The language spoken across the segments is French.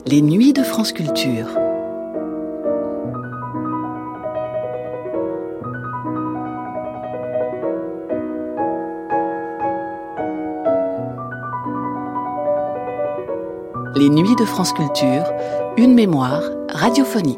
Les nuits de France Culture. Les nuits de France Culture, une mémoire radiophonique.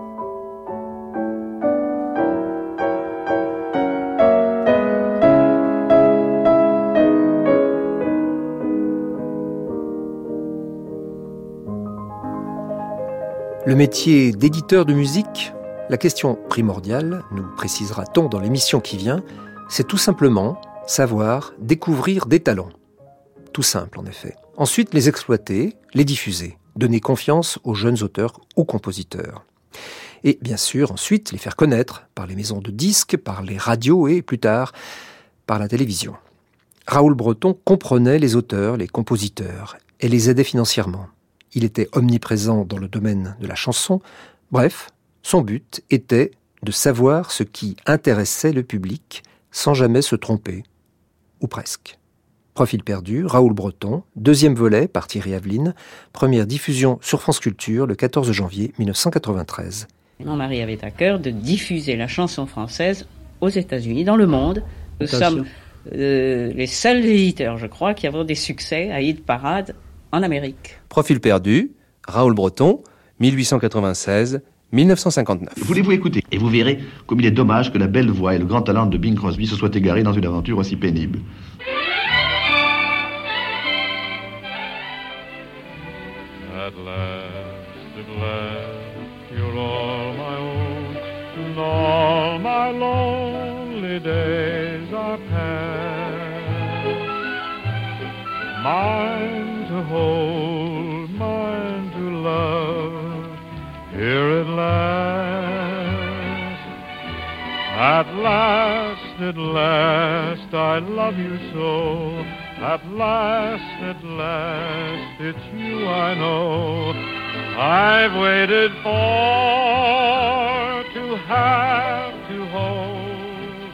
Le métier d'éditeur de musique, la question primordiale, nous précisera-t-on dans l'émission qui vient, c'est tout simplement savoir découvrir des talents. Tout simple en effet. Ensuite, les exploiter, les diffuser, donner confiance aux jeunes auteurs ou compositeurs. Et bien sûr, ensuite, les faire connaître par les maisons de disques, par les radios et, plus tard, par la télévision. Raoul Breton comprenait les auteurs, les compositeurs, et les aidait financièrement. Il était omniprésent dans le domaine de la chanson. Bref, son but était de savoir ce qui intéressait le public sans jamais se tromper. Ou presque. Profil perdu, Raoul Breton, deuxième volet par Thierry Aveline, première diffusion sur France Culture le 14 janvier 1993. Mon mari avait à cœur de diffuser la chanson française aux États-Unis, dans le monde. Nous sommes les seuls éditeurs, je crois, qui avons des succès à hit parade en Amérique. Profil perdu, Raoul Breton, 1896-1959. Voulez-vous écouter? Et vous verrez comme il est dommage que la belle voix et le grand talent de Bing Crosby se soient égarés dans une aventure aussi pénible. At last, you're all my own, and all my lonely days are past. Mine to hold, mine to love, here at last. At last, I love you so. At last, it's you I know I've waited for, to have, to hold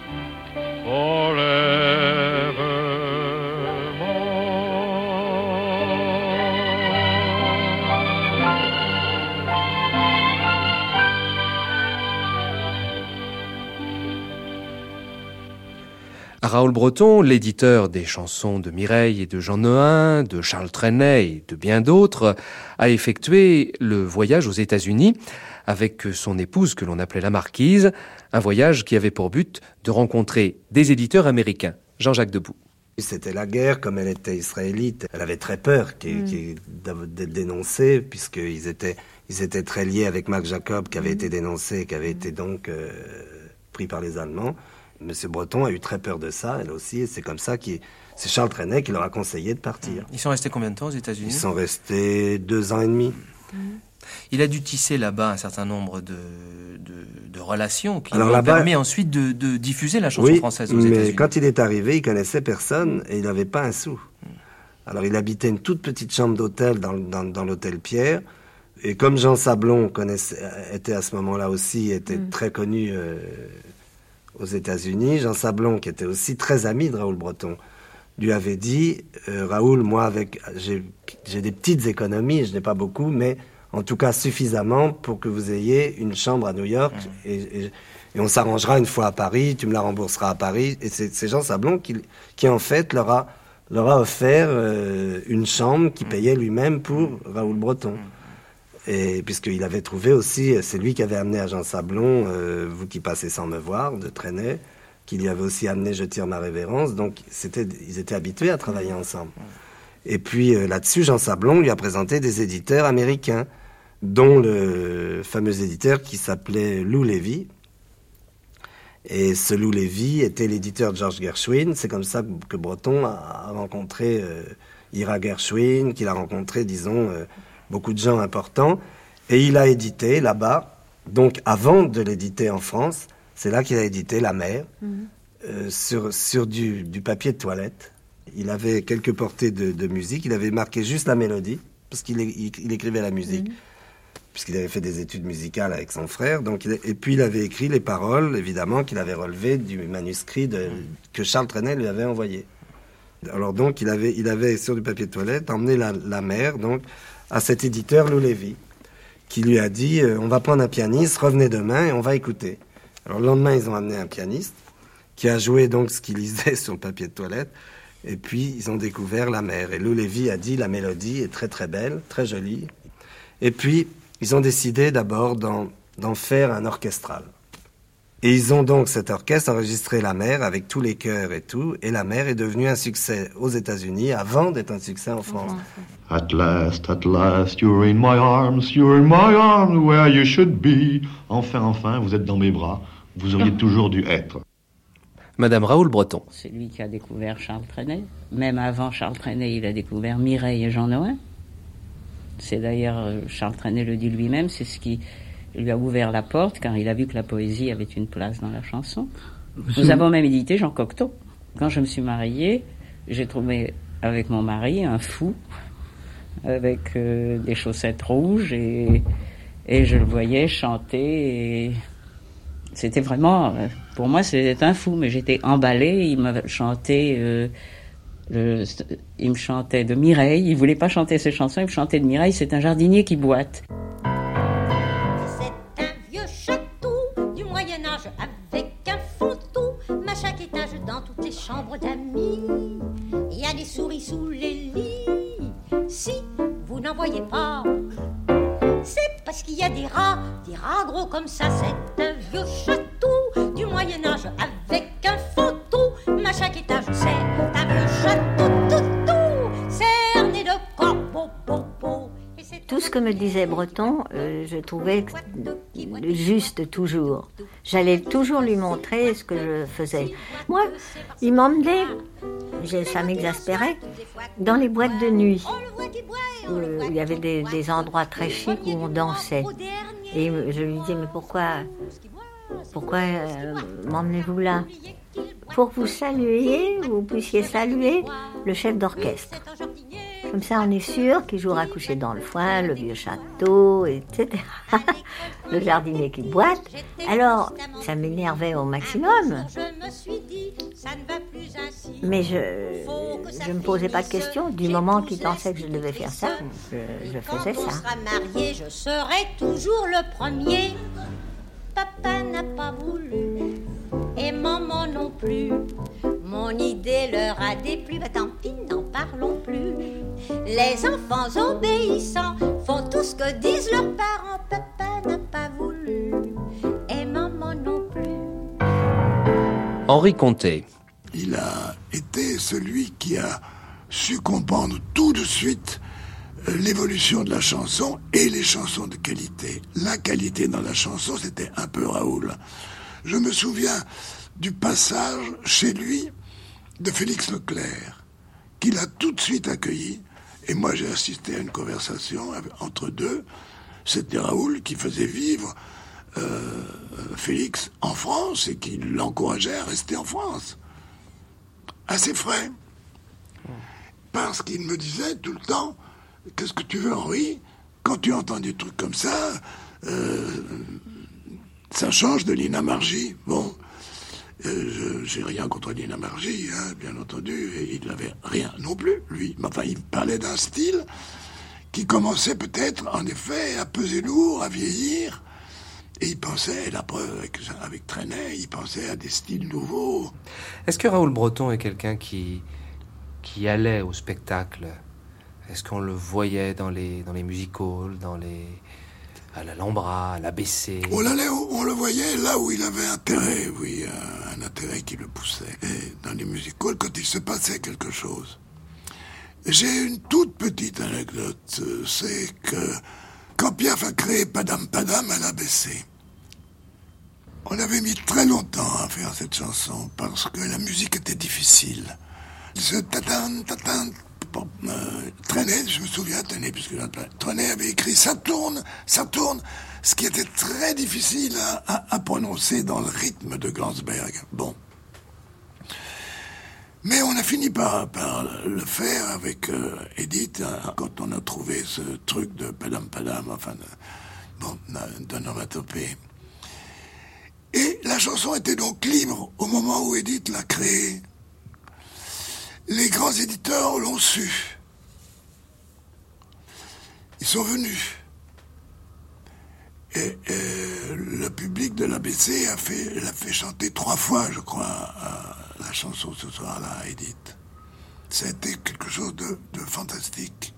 Raoul Breton, l'éditeur des chansons de Mireille et de Jean Nohain, de Charles Trenet et de bien d'autres, a effectué le voyage aux États-Unis avec son épouse que l'on appelait la Marquise, un voyage qui avait pour but de rencontrer des éditeurs américains. Jean-Jacques Debout. C'était la guerre, comme elle était israélite. Elle avait très peur d'être dénoncée, puisqu'ils étaient très liés avec Marc Jacob, qui avait été dénoncé, qui avait été donc pris par les Allemands. Monsieur Breton a eu très peur de ça, elle aussi, et c'est comme ça c'est Charles Trenet qui leur a conseillé de partir. Ils sont restés combien de temps aux États-Unis ? Ils sont restés 2 ans et demi. Il a dû tisser là-bas un certain nombre de relations qui lui ont permis ensuite de diffuser la chanson française aux États-Unis. Mais quand il est arrivé, il connaissait personne et il n'avait pas un sou. Alors il habitait une toute petite chambre d'hôtel dans l'hôtel Pierre. Et comme Jean Sablon était à ce moment-là aussi, était très connu aux États-Unis, Jean Sablon, qui était aussi très ami de Raoul Breton, lui avait dit Raoul, moi j'ai des petites économies, je n'ai pas beaucoup, mais en tout cas suffisamment pour que vous ayez une chambre à New York et on s'arrangera une fois à Paris, tu me la rembourseras à Paris. Et c'est Jean Sablon qui en fait leur a offert une chambre qu'il payait lui-même pour Raoul Breton. Et puisqu'il avait trouvé aussi, c'est lui qui avait amené à Jean Sablon Vous qui passez sans me voir de Trenet, qui lui avait aussi amené Je tire ma révérence, donc ils étaient habitués à travailler ensemble. Et puis là-dessus, Jean Sablon lui a présenté des éditeurs américains, dont le fameux éditeur qui s'appelait Lou Levy. Et ce Lou Levy était l'éditeur de George Gershwin. C'est comme ça que Breton a rencontré Ira Gershwin, qu'il a rencontré, disons, beaucoup de gens importants. Et il a édité là-bas, donc avant de l'éditer en France, c'est là qu'il a édité La Mer, sur du papier de toilette. Il avait quelques portées de musique, il avait marqué juste la mélodie, parce qu'il écrivait la musique, puisqu'il avait fait des études musicales avec son frère. Et puis il avait écrit les paroles, évidemment, qu'il avait relevées du manuscrit que Charles Trenet lui avait envoyé. Alors donc il avait sur du papier de toilette emmené la mer, donc à cet éditeur Lou Lévy, qui lui a dit on va prendre un pianiste, revenez demain et on va écouter. Alors le lendemain, ils ont amené un pianiste qui a joué donc ce qu'il lisait sur le papier de toilette. Et puis, ils ont découvert la mer. Et Lou Lévy a dit la mélodie est très très belle, très jolie. Et puis, ils ont décidé d'abord d'en faire un orchestral. Et ils ont donc cet orchestre enregistré La Mer avec tous les chœurs et tout. Et La Mer est devenue un succès aux États-Unis avant d'être un succès en France. At last, you're in my arms where you should be. Enfin, vous êtes dans mes bras. Vous auriez toujours dû être. Madame Raoul Breton. C'est lui qui a découvert Charles Trenet. Même avant Charles Trenet, il a découvert Mireille et Jean Nohain. C'est d'ailleurs, Charles Trenet le dit lui-même, c'est ce qui lui a ouvert la porte, car il a vu que la poésie avait une place dans la chanson. Nous avons même édité Jean Cocteau. Quand je me suis mariée, j'ai trouvé avec mon mari un fou, avec des chaussettes rouges, et je le voyais chanter, et c'était vraiment, pour moi c'était un fou, mais j'étais emballée. Il m'a chanté, il me chantait de Mireille, il voulait pas chanter ses chansons, il me chantait de Mireille, c'est un jardinier qui boite. C'est un vieux château du Moyen-Âge avec un fontou, à chaque étage dans toutes les chambres d'amis. Il y a des souris sous les lits, si vous n'en voyez pas, c'est parce qu'il y a des rats gros comme ça. C'est un vieux château du Moyen-Âge avec un fontou, à chaque étage. C'est un vieux château tout, cerné de corbeaux. Tout ce que me disait Breton, je trouvais juste toujours. J'allais toujours lui montrer ce que je faisais. Moi, il m'emmenait, ça m'exaspérait, dans les boîtes de nuit. Il y avait des endroits très chics où on dansait. Et je lui disais, mais pourquoi m'emmenez-vous là ? Pour que vous saluiez, vous puissiez saluer le chef d'orchestre. Comme ça, on est sûr qu'il jouera couché dans le foin, le vieux château, etc. Le jardinier qui boite. Alors, ça m'énervait au maximum. Mais je ne me posais pas de questions. Du moment qu'il pensait que je devais faire ça, je faisais ça. Quand on sera marié, je serai toujours le premier. Papa n'a pas voulu, et maman non plus. Mon idée leur a déplu, tant pis, n'en parlons plus. Les enfants obéissants font tout ce que disent leurs parents. Papa n'a pas voulu, et maman non plus. Henri Contet. Il a été celui qui a su comprendre tout de suite l'évolution de la chanson et les chansons de qualité. La qualité dans la chanson, c'était un peu Raoul. Je me souviens du passage chez lui de Félix Leclerc, qu'il a tout de suite accueilli. Et moi, j'ai assisté à une conversation entre deux. C'était Raoul qui faisait vivre Félix en France et qui l'encourageait à rester en France. Assez frais. Parce qu'il me disait tout le temps, qu'est-ce que tu veux, Henri ? Quand tu entends des trucs comme ça, ça change de Lina Margy. Bon, j'ai rien contre Lina Margy, hein, bien entendu, et il n'avait rien non plus, lui. Mais enfin, il parlait d'un style qui commençait peut-être, en effet, à peser lourd, à vieillir. Et il pensait, la preuve avec Trenet, il pensait à des styles nouveaux. Est-ce que Raoul Breton est quelqu'un qui allait au spectacle ? Est-ce qu'on le voyait dans les music-halls, à l'Alhambra, à l'ABC ? On le voyait là où il avait intérêt, oui, un intérêt qui le poussait. Et dans les music-halls, quand il se passait quelque chose. J'ai une toute petite anecdote, c'est que quand Piaf a créé Padam Padam à l'ABC, on avait mis très longtemps à faire cette chanson parce que la musique était difficile. Ce tatan, tatan, Trenet, je me souviens, puisque Trenet avait écrit ça tourne, ce qui était très difficile à prononcer dans le rythme de Gansberg. Bon. Mais on a fini par le faire avec Edith, quand on a trouvé ce truc de Padam Padam, enfin, d'onomatopée. Et la chanson était donc libre au moment où Edith l'a créée. Les grands éditeurs l'ont su. ils sont venus. Et le public de l'ABC l'a fait chanter 3 fois, je crois, la chanson ce soir-là, Edith. Ça a été quelque chose de fantastique.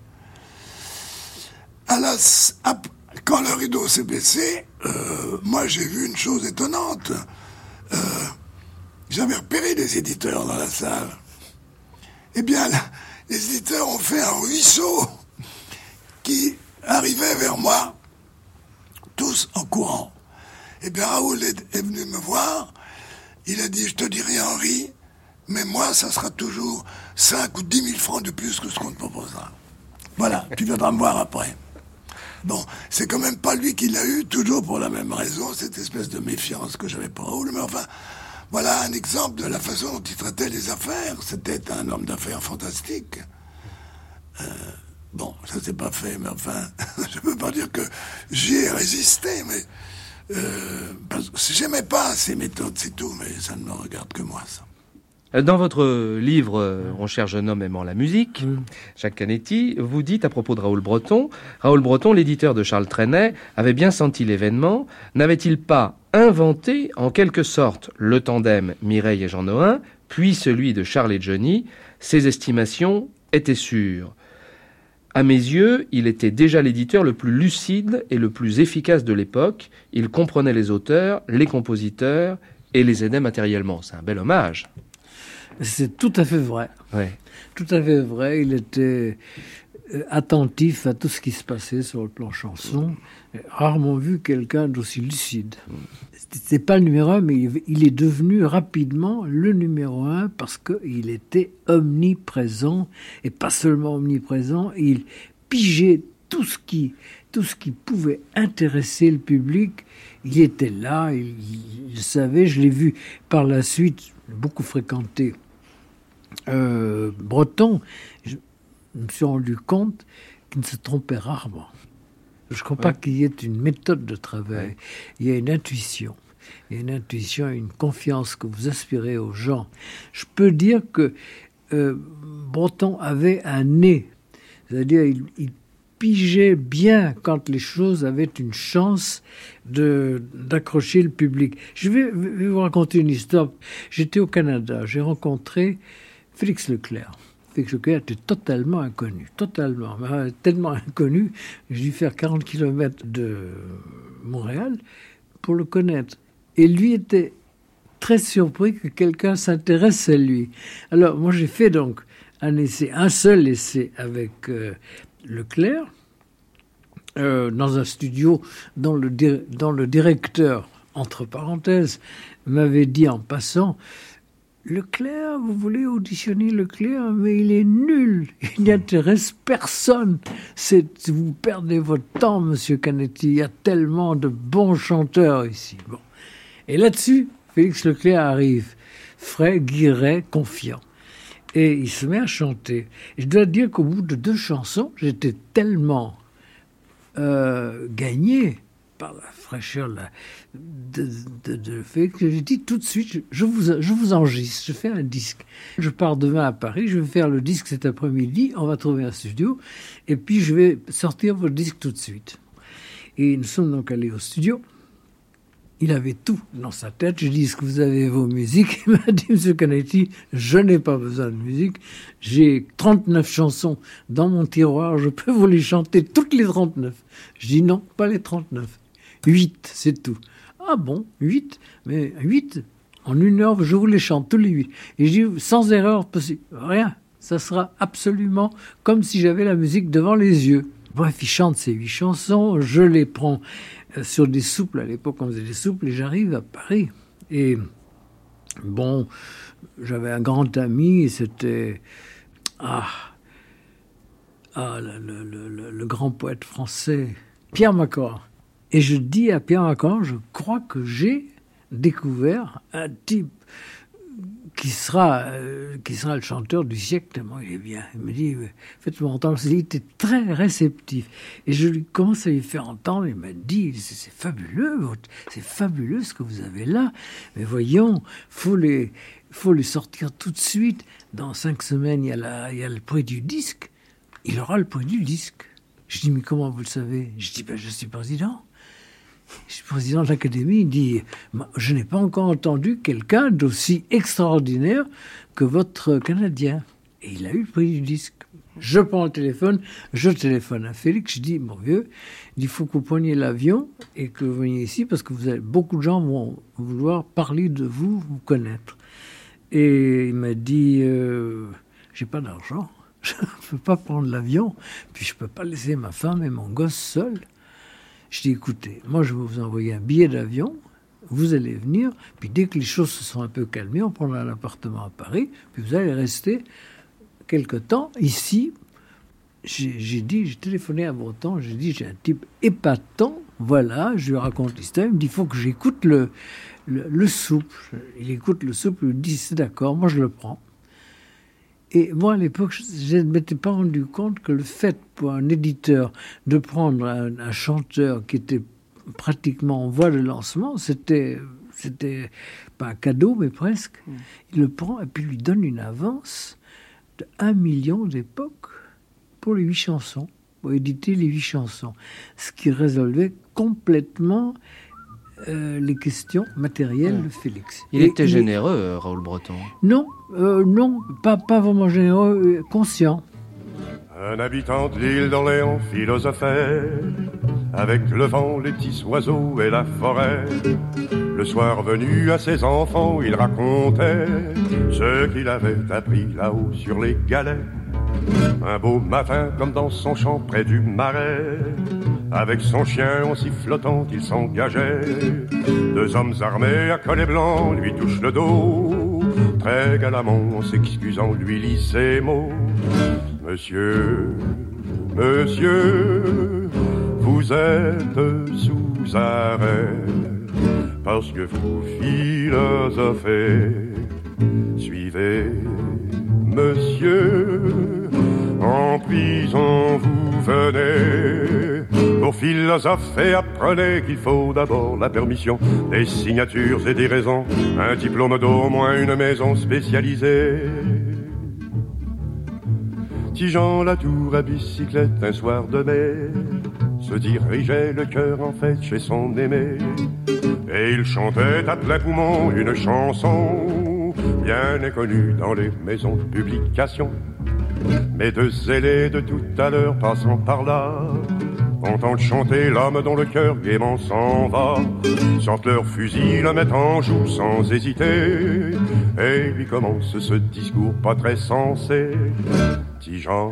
Quand le rideau s'est baissé, moi j'ai vu une chose étonnante. J'avais repéré des éditeurs dans la salle. Eh bien, les éditeurs ont fait un ruisseau qui arrivait vers moi, tous en courant. Eh bien, Raoul est venu me voir. Il a dit, je te dirai, Henri, mais moi, ça sera toujours 5 ou 10 000 francs de plus que ce qu'on te proposera. Voilà, tu viendras me voir après. Bon, c'est quand même pas lui qui l'a eu, toujours pour la même raison, cette espèce de méfiance que j'avais pour Raoul. Mais enfin, voilà un exemple de la façon dont il traitait les affaires. C'était un homme d'affaires fantastique. Bon, ça s'est pas fait, mais enfin, je peux pas dire que j'y ai résisté, mais parce que j'aimais pas ces méthodes, c'est tout, mais ça ne me regarde que moi, ça. Dans votre livre On cherche jeune homme aimant la musique, Jacques Canetti, vous dites à propos de Raoul Breton, l'éditeur de Charles Trenet, avait bien senti l'événement. N'avait-il pas inventé, en quelque sorte, le tandem Mireille et Jean Nohain, puis celui de Charles et Johnny? Ses estimations étaient sûres. À mes yeux, il était déjà l'éditeur le plus lucide et le plus efficace de l'époque. Il comprenait les auteurs, les compositeurs et les aidait matériellement. C'est un bel hommage. C'est tout à fait vrai. Ouais. Tout à fait vrai. Il était attentif à tout ce qui se passait sur le plan chanson. J'ai rarement vu quelqu'un d'aussi lucide. C'était pas le numéro 1, mais il est devenu rapidement le numéro 1 parce qu'il était omniprésent. Et pas seulement omniprésent, il pigeait tout ce qui pouvait intéresser le public. Il était là, il savait, je l'ai vu par la suite, beaucoup fréquenté Breton. Je me suis rendu compte qu'il ne se trompait rarement. Je ne crois pas qu'il y ait une méthode de travail. Il y a une intuition. Il y a une intuition et une confiance que vous aspirez aux gens. Je peux dire que Breton avait un nez. C'est-à-dire, il pigeait bien quand les choses avaient une chance d'accrocher le public. Je vais vous raconter une histoire. J'étais au Canada, j'ai rencontré Félix Leclerc. Félix Leclerc était totalement inconnu, tellement inconnu, j'ai dû faire 40 km de Montréal pour le connaître. Et lui était très surpris que quelqu'un s'intéresse à lui. Alors moi j'ai fait donc un seul essai avec Leclerc, dans un studio dont le directeur, entre parenthèses, m'avait dit en passant, Leclerc, vous voulez auditionner Leclerc, mais il est nul, il n'intéresse personne. Vous perdez votre temps, monsieur Canetti, il y a tellement de bons chanteurs ici. Bon. Et là-dessus, Félix Leclerc arrive, frais, guiré, confiant. Et il se met à chanter. Et je dois dire qu'au bout de 2 chansons, j'étais tellement gagné par la fraîcheur de Félix que j'ai dit tout de suite, je vous enregistre, je fais un disque. Je pars demain à Paris, je vais faire le disque cet après-midi, on va trouver un studio, et puis je vais sortir votre disque tout de suite. Et nous sommes donc allés au studio. Il avait tout dans sa tête. Je dis, est-ce que vous avez vos musiques? Il m'a dit, monsieur Canetti, je n'ai pas besoin de musique. J'ai 39 chansons dans mon tiroir. Je peux vous les chanter toutes les 39. Je dis, non, pas les 39. 8, c'est tout. Ah bon, 8? Mais 8, en 1 heure, je vous les chante, tous les 8. Et je dis, sans erreur possible. Rien. Ça sera absolument comme si j'avais la musique devant les yeux. Bref, il chante ces 8 chansons. Je les prends sur des souples, à l'époque on faisait des souples, et j'arrive à Paris. Et bon, j'avais un grand ami, et c'était le grand poète français, Pierre Macor. Et je dis à Pierre Macor, je crois que j'ai découvert un type qui sera le chanteur du siècle, tellement il est bien. Il me dit, faites-moi entendre. Il était très réceptif. Et je lui commence à lui faire entendre. Il m'a dit, c'est fabuleux ce que vous avez là. Mais voyons, faut les sortir tout de suite. Dans 5 semaines, il y a le prix du disque. Il aura le prix du disque. Je dis, mais comment vous le savez? Je dis, je suis président. Je suis président de l'Académie. Il dit, je n'ai pas encore entendu quelqu'un d'aussi extraordinaire que votre Canadien. Et il a eu le prix du disque. Je prends le téléphone, je téléphone à Félix, je dis, mon vieux, il faut que vous preniez l'avion et que vous veniez ici parce que beaucoup de gens vont vouloir parler de vous, vous connaître. Et il m'a dit, j'ai pas d'argent, je ne peux pas prendre l'avion, puis je peux pas laisser ma femme et mon gosse seuls. Je dis, écoutez, moi je vais vous envoyer un billet d'avion, vous allez venir, puis dès que les choses se sont un peu calmées, on prendra un appartement à Paris, puis vous allez rester quelque temps ici. J'ai téléphoné à Breton, j'ai dit, j'ai un type épatant, voilà, je lui raconte l'histoire, il me dit, il faut que j'écoute le souple. Il écoute le souple, il me dit, c'est d'accord, moi je le prends. Et moi, à l'époque, je ne m'étais pas rendu compte que le fait pour un éditeur de prendre un chanteur qui était pratiquement en voie de lancement, c'était pas un cadeau, mais presque. Il le prend et puis lui donne une avance de 1 million d'époque pour les 8 chansons, pour éditer les 8 chansons. Ce qui résolvait complètement les questions matérielles de Félix. Il était généreux, Raoul Breton. Non, pas vraiment généreux, conscient. Un habitant de l'île d'Orléans philosophait avec le vent, les petits oiseaux et la forêt. Le soir venu à ses enfants, il racontait ce qu'il avait appris là-haut sur les galets. Un beau matin, comme dans son champ près du marais, avec son chien en sifflotant, il s'engageait. 2 hommes armés à collet blanc lui touchent le dos. Très galamment, en s'excusant, lui lit ces mots. Monsieur, vous êtes sous arrêt, parce que vous philosophez. Suivez, monsieur, en prison vous venez. Pour philosopher, apprenez qu'il faut d'abord la permission, des signatures et des raisons, un diplôme d'au moins une maison spécialisée. Tigeant Latour à bicyclette un soir de mai se dirigeait le cœur en fête chez son aimé. Et il chantait à plein poumon une chanson bien inconnue dans les maisons de publication. Mais 2 zélés de tout à l'heure passant par là entendent chanter l'homme dont le cœur gaiement s'en va. Sortent leur fusil, le mettent en joue sans hésiter, et lui commence ce discours pas très sensé. Tigeant,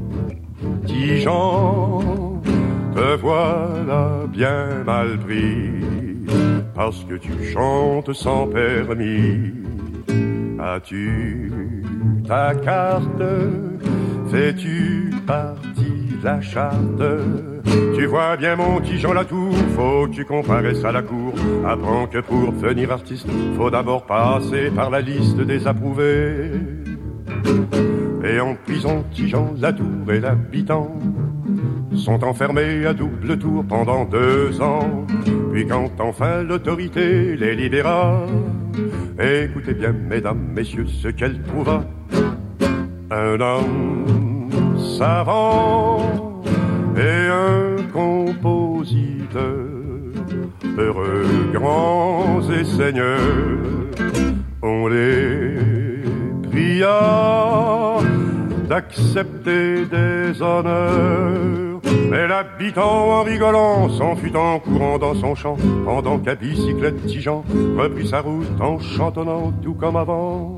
te voilà bien mal pris, parce que tu chantes sans permis. As-tu ta carte? Fais-tu partie de la charte? Tu vois bien mon Tigeant Latour, faut que tu comparaisses à la cour. Apprends que pour devenir artiste, faut d'abord passer par la liste des approuvés. Et en prison, Tigeant Latour et l'habitant sont enfermés à double tour pendant 2 ans. Puis quand enfin l'autorité les libéra, écoutez bien, mesdames, messieurs, ce qu'elle trouva. Un homme savant et un compositeur, heureux, grands et seigneurs. On les pria d'accepter des honneurs, mais l'habitant en rigolant s'enfuit en courant dans son champ, pendant qu'à bicyclette Tigeant reprit sa route en chantonnant tout comme avant.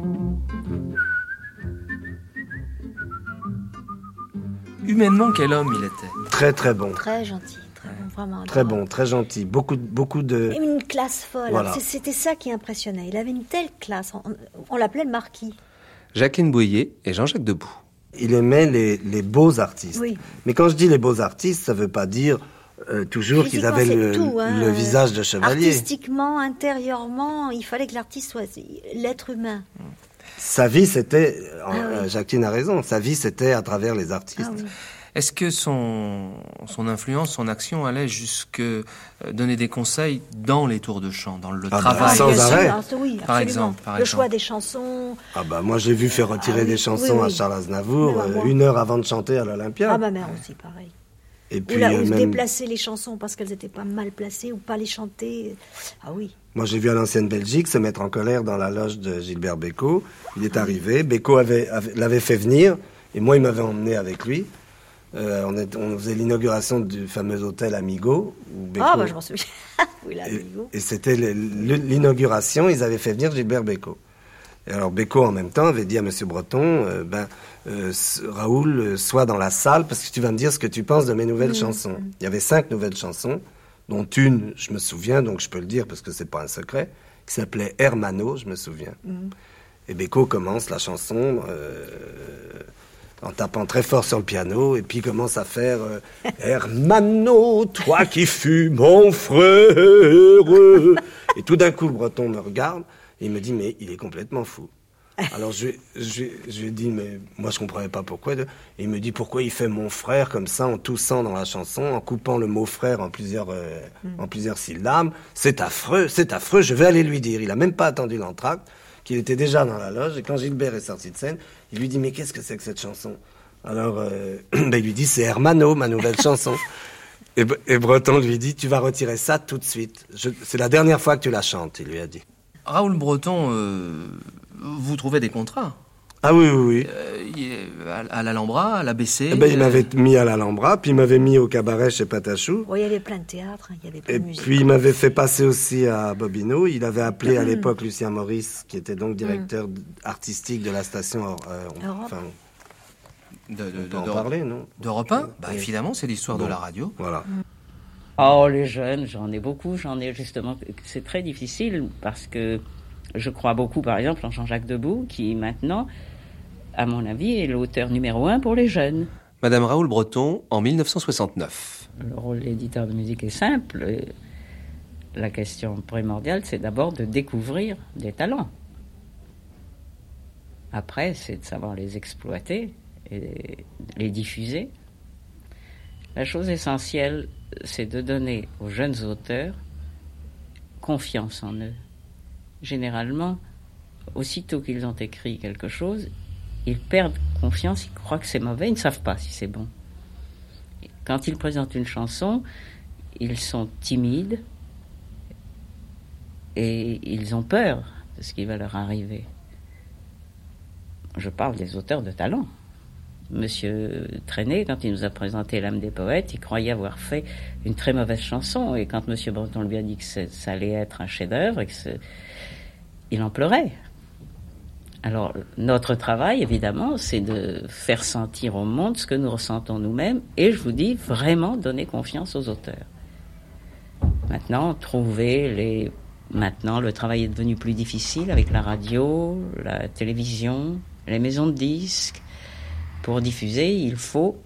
Humainement, quel homme il était? Très très bon. Très gentil, très bon, vraiment. Très bon, très gentil. Beaucoup de... Et une classe folle. Voilà. C'était ça qui impressionnait. Il avait une telle classe. On l'appelait le marquis. Jacqueline Bouillet et Jean-Jacques Debout. Il aimait les beaux artistes. Oui. Mais quand je dis les beaux artistes, ça ne veut pas dire toujours qu'ils avaient le visage de chevalier. Artistiquement, intérieurement, il fallait que l'artiste soit l'être humain. Sa vie, c'était... oui. Jacqueline a raison, sa vie, c'était à travers les artistes. Ah oui. Est-ce que son influence, son action allait jusque donner des conseils dans les tours de chant, dans le travail? Sans arrêt. Oui, par exemple. Choix des chansons. Moi, j'ai vu faire retirer des chansons à Charles Aznavour 1 heure avant de chanter à l'Olympia. Ma mère aussi, pareil. Et puis, ou déplacer les chansons parce qu'elles n'étaient pas mal placées ou pas les chanter. Ah oui. Moi, j'ai vu à l'ancienne Belgique se mettre en colère dans la loge de Gilbert Bécaud. Il est arrivé, Bécaud l'avait fait venir, et moi, il m'avait emmené avec lui. On faisait l'inauguration du fameux hôtel Amigo. Je m'en souviens. Oui, l'Amigo. Et c'était l'inauguration, ils avaient fait venir Gilbert Bécaud. Et alors Bécaud, en même temps, avait dit à M. Breton, Raoul, sois dans la salle, parce que tu vas me dire ce que tu penses de mes nouvelles chansons. Il y avait 5 nouvelles chansons, dont une, je me souviens, donc je peux le dire parce que c'est pas un secret, qui s'appelait Hermano, je me souviens. Et Bécaud commence la chanson en tapant très fort sur le piano, et puis il commence à faire Hermano, toi qui fus mon frère. Et tout d'un coup, le Breton me regarde, et il me dit, mais il est complètement fou. Alors je lui ai dit, mais moi je comprenais pas pourquoi. Et il me dit, pourquoi il fait mon frère comme ça, en toussant dans la chanson, en coupant le mot frère en plusieurs syllabes. C'est affreux, je vais aller lui dire. Il a même pas attendu l'entracte, qu'il était déjà dans la loge. Et quand Gilbert est sorti de scène, il lui dit, mais qu'est-ce que c'est que cette chanson? Alors il lui dit, c'est Hermano, ma nouvelle chanson. Et Breton lui dit, tu vas retirer ça tout de suite. C'est la dernière fois que tu la chantes, il lui a dit. Raoul Breton, vous trouvez des contrats? Ah oui. À l'Alhambra, à l'ABC. Il m'avait mis à l'Alhambra, puis il m'avait mis au cabaret chez Patachou. Oui, il y avait plein de théâtres, il y avait plein de musique. Et puis il m'avait fait passer aussi à Bobino. Il avait appelé à l'époque Lucien Maurice, qui était donc directeur artistique de la station Europe. On peut en parler, non? D'Europe 1 évidemment, c'est l'histoire de la radio. Voilà. Oh, les jeunes, j'en ai beaucoup. Justement, c'est très difficile parce que je crois beaucoup, par exemple, en Jean-Jacques Debout, qui maintenant, à mon avis, est l'auteur numéro 1 pour les jeunes. Madame Raoul Breton, en 1969. Le rôle d'éditeur de musique est simple. La question primordiale, c'est d'abord de découvrir des talents. Après, c'est de savoir les exploiter et les diffuser. La chose essentielle, c'est de donner aux jeunes auteurs confiance en eux. Généralement, aussitôt qu'ils ont écrit quelque chose, ils perdent confiance, ils croient que c'est mauvais, ils ne savent pas si c'est bon. Quand ils présentent une chanson, ils sont timides et ils ont peur de ce qui va leur arriver. Je parle des auteurs de talent. Monsieur Trenet, quand il nous a présenté L'âme des poètes, il croyait avoir fait une très mauvaise chanson. Et quand Monsieur Breton lui a dit que ça allait être un chef-d'œuvre, il en pleurait. Alors, notre travail, évidemment, c'est de faire sentir au monde ce que nous ressentons nous-mêmes. Et je vous dis, vraiment donner confiance aux auteurs. Maintenant, Maintenant, le travail est devenu plus difficile avec la radio, la télévision, les maisons de disques. Pour diffuser, il faut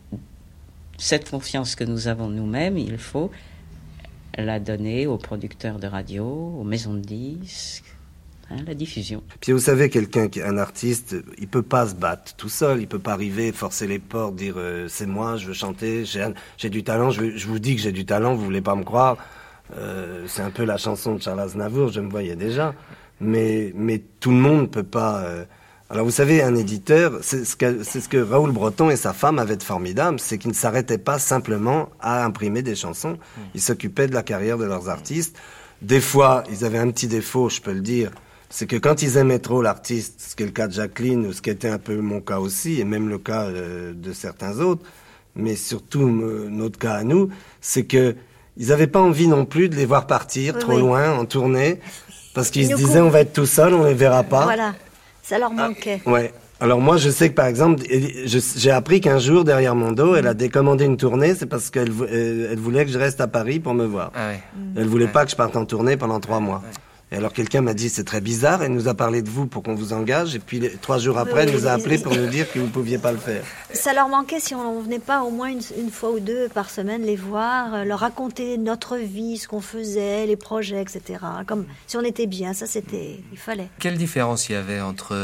cette confiance que nous avons nous-mêmes, il faut la donner aux producteurs de radio, aux maisons de disques, la diffusion. Puis vous savez, un artiste, il peut pas se battre tout seul, il peut pas arriver, forcer les portes, dire c'est moi, je veux chanter, j'ai du talent, je vous dis que j'ai du talent, vous voulez pas me croire. C'est un peu la chanson de Charles Aznavour, je me voyais déjà. Mais tout le monde peut pas... Alors vous savez, un éditeur, c'est ce que Raoul Breton et sa femme avaient de formidable, c'est qu'ils ne s'arrêtaient pas simplement à imprimer des chansons. Ils s'occupaient de la carrière de leurs artistes. Des fois, ils avaient un petit défaut, je peux le dire, c'est que quand ils aimaient trop l'artiste, ce qui est le cas de Jacqueline, ou ce qui était un peu mon cas aussi, et même le cas de certains autres, mais surtout notre cas à nous, c'est que ils n'avaient pas envie non plus de les voir partir trop loin, en tournée, parce qu'ils se disaient on va être tout seul, on les verra pas. Voilà. Ça leur manquait. Ouais. Alors moi, je sais que par exemple, j'ai appris qu'un jour, derrière mon dos, elle a décommandé une tournée, c'est parce qu'elle voulait que je reste à Paris pour me voir. Ah ouais. Elle voulait pas que je parte en tournée pendant 3 mois. Ouais. Et alors quelqu'un m'a dit, c'est très bizarre, elle nous a parlé de vous pour qu'on vous engage, et puis 3 jours après, elle nous a appelé pour nous dire que vous pouviez pas le faire. Ça leur manquait si on venait pas au moins une fois ou 2 par semaine les voir, leur raconter notre vie, ce qu'on faisait, les projets, etc. Comme si on était bien, il fallait. Quelle différence il y avait entre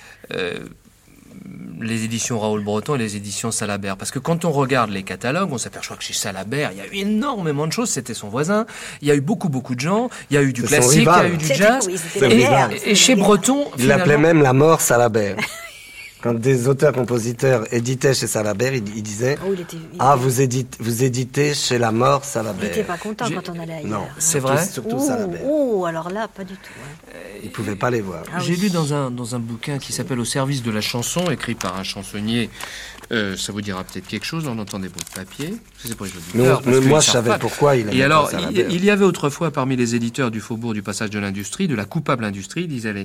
les éditions Raoul Breton et les éditions Salabert? Parce que quand on regarde les catalogues, on s'aperçoit que chez Salabert, il y a eu énormément de choses, c'était son voisin, il y a eu beaucoup de gens, il y a eu du classique, il y a eu du jazz, et chez Breton... Il l'appelait même la mort Salabert. Quand des auteurs-compositeurs éditaient chez Salabert, ils disaient vous éditez chez la mort Salabert. Il n'était pas content quand on allait ailleurs. Non, c'est vrai. Surtout Salabert. Oh, alors là, pas du tout. Ils ne pouvaient pas les voir. J'ai lu dans un bouquin qui s'appelle Au service de la chanson, écrit par un chansonnier. Ça vous dira peut-être quelque chose, on entend des bouts de papier. C'est pour les auditeurs. Moi, je savais pourquoi il aimait. Et alors, il y avait autrefois parmi les éditeurs du Faubourg du Passage de l'Industrie, de la coupable industrie, disaient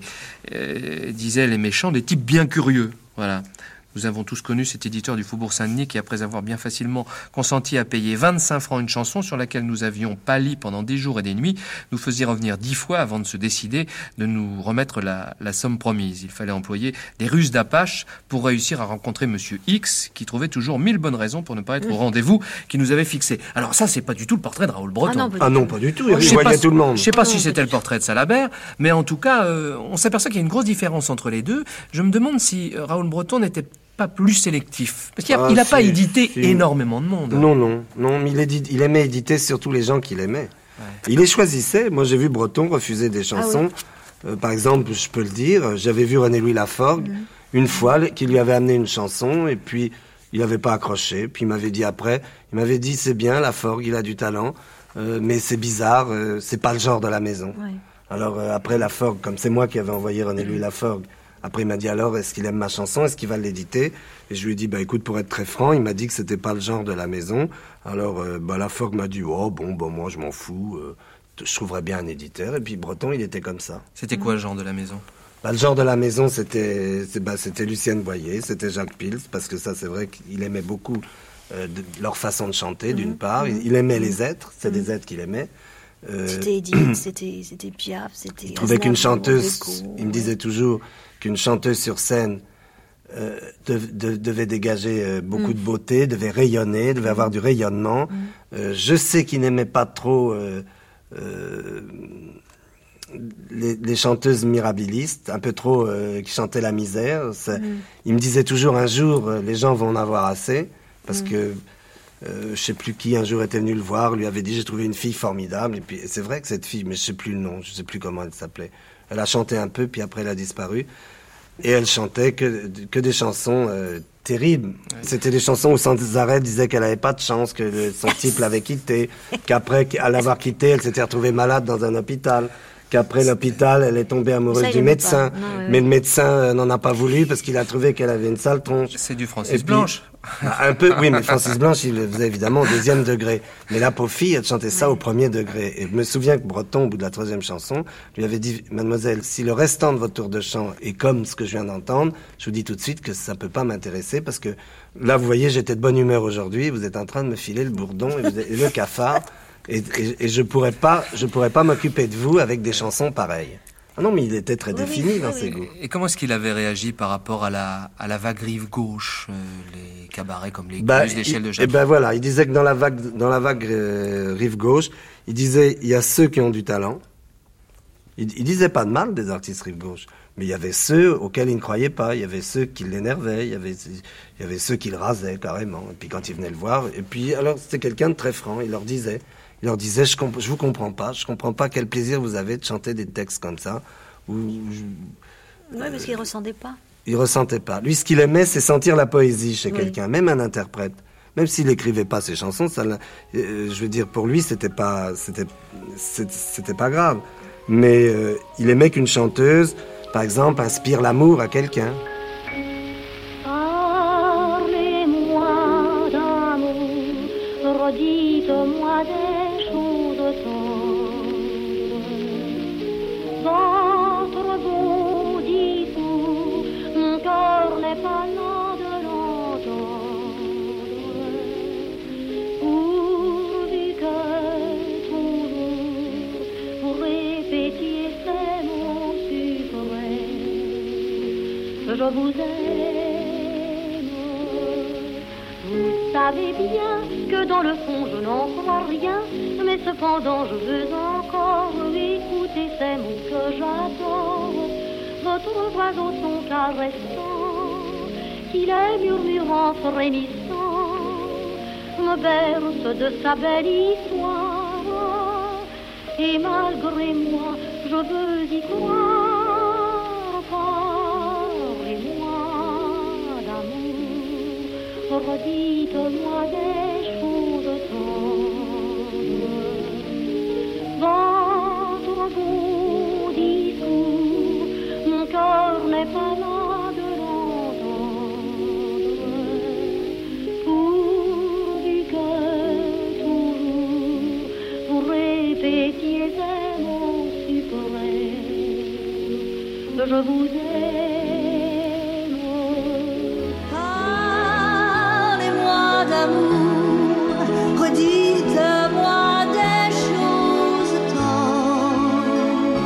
les méchants, des types bien curieux. Voilà. Nous avons tous connu cet éditeur du Faubourg Saint-Denis qui, après avoir bien facilement consenti à payer 25 francs une chanson sur laquelle nous avions pâli pendant des jours et des nuits, nous faisait revenir 10 fois avant de se décider de nous remettre la somme promise. Il fallait employer des ruses d'apache pour réussir à rencontrer Monsieur X, qui trouvait toujours 1000 bonnes raisons pour ne pas être au rendez-vous qui nous avait fixé. Alors ça, c'est pas du tout le portrait de Raoul Breton. Non, pas du tout. Il voyait tout le monde. Je sais pas si c'était le portrait de Salabert, mais en tout cas, on s'aperçoit qu'il y a une grosse différence entre les deux. Je me demande si Raoul Breton n'était pas plus sélectif. Parce qu'il n'a pas édité énormément de monde. Non, mais il aimait éditer surtout les gens qu'il aimait. Ouais. Il les choisissait. Moi, j'ai vu Breton refuser des chansons. Par exemple, je peux le dire, j'avais vu René-Louis Laforgue une fois, qui lui avait amené une chanson, et puis il n'avait pas accroché. Puis il m'avait dit c'est bien, Laforgue, il a du talent, mais c'est bizarre, c'est pas le genre de la maison. Ouais. Alors après Laforgue, comme c'est moi qui avais envoyé René-Louis Laforgue, après, il m'a dit alors, est-ce qu'il aime ma chanson? Est-ce qu'il va l'éditer? Et je lui ai dit, écoute, pour être très franc, il m'a dit que c'était pas le genre de la maison. Alors, Laforgue m'a dit, moi, je m'en fous. Je trouverais bien un éditeur. Et puis, Breton, il était comme ça. C'était quoi le genre de la maison? Le genre de la maison, c'était Lucienne Boyer, c'était Jacques Pils, parce que ça, c'est vrai qu'il aimait beaucoup leur façon de chanter, d'une part. Il aimait les êtres, c'est des êtres qu'il aimait. C'était Edith, c'était Piaf, c'était... Il trouvait qu'une chanteuse, il me disait toujours qu'une chanteuse sur scène devait dégager beaucoup de beauté, devait rayonner, devait avoir du rayonnement. Je sais qu'il n'aimait pas trop les chanteuses mirabilistes, un peu trop qui chantaient la misère. Il me disait toujours, un jour, les gens vont en avoir assez, parce que je sais plus qui un jour était venu le voir, lui avait dit j'ai trouvé une fille formidable, et puis c'est vrai que cette fille, mais je sais plus le nom, je sais plus comment elle s'appelait. Elle a chanté un peu, puis après elle a disparu, et elle chantait que des chansons terribles. Ouais. C'était des chansons où sans arrêt disait qu'elle avait pas de chance, que son type l'avait quittée, qu'après à l'avoir quittée, elle s'était retrouvée malade dans un hôpital. Qu'après l'hôpital, elle est tombée amoureuse du médecin. Mais le médecin n'en a pas voulu parce qu'il a trouvé qu'elle avait une sale tronche. C'est du Francis Blanche. Un peu, oui, mais Francis Blanche, il le faisait évidemment au 2e degré. Mais la pauvre fille, elle chantait ça au 1er degré. Et je me souviens que Breton, au bout de la 3e chanson, lui avait dit, mademoiselle, si le restant de votre tour de chant est comme ce que je viens d'entendre, je vous dis tout de suite que ça peut pas m'intéresser parce que là, vous voyez, j'étais de bonne humeur aujourd'hui, vous êtes en train de me filer le bourdon et le cafard. Et je pourrais pas m'occuper de vous avec des chansons pareilles. Ah non, mais il était très défini dans ses goûts. Et comment est-ce qu'il avait réagi par rapport à la vague rive gauche, les cabarets comme les Gus, l'échelle de Jacques? Voilà, il disait que dans la vague rive gauche, il disait il y a ceux qui ont du talent. Il disait pas de mal des artistes rive gauche, mais il y avait ceux auxquels il ne croyait pas. Il y avait ceux qui l'énervaient, il y avait ceux qui le rasaient carrément. Et puis quand ils venaient le voir, et puis alors c'était quelqu'un de très franc. Il leur disait, je vous comprends pas quel plaisir vous avez de chanter des textes comme ça. Oui, parce qu'il ressentait pas. Il ressentait pas. Lui, ce qu'il aimait, c'est sentir la poésie chez quelqu'un, même un interprète. Même s'il écrivait pas ses chansons, je veux dire, pour lui, c'était pas grave. Mais il aimait qu'une chanteuse, par exemple, inspire l'amour à quelqu'un. Parlez-moi d'amour, redites-moi des choses tendres. Votre beau discours, mon cœur n'est pas là de l'entendre. Pourvu que toujours vous répétiez ces mots suprêmes, je vous aime. Vous savez bien que dans le fond je n'en crois rien, mais cependant je veux encore écouter ces mots que j'adore. Votre voix au son caressant, qui les murmurant frémissant, me berce de sa belle histoire. Et malgré moi, je veux y croire. Parlez-moi redites-moi des choses tendres. Votre beau discours, mon cœur n'est pas là de l'entendre. Pourvu que toujours vous répétiez ces mots suprêmes, que je vous aime. Parlez-moi d'amour, redites-moi des choses tendres.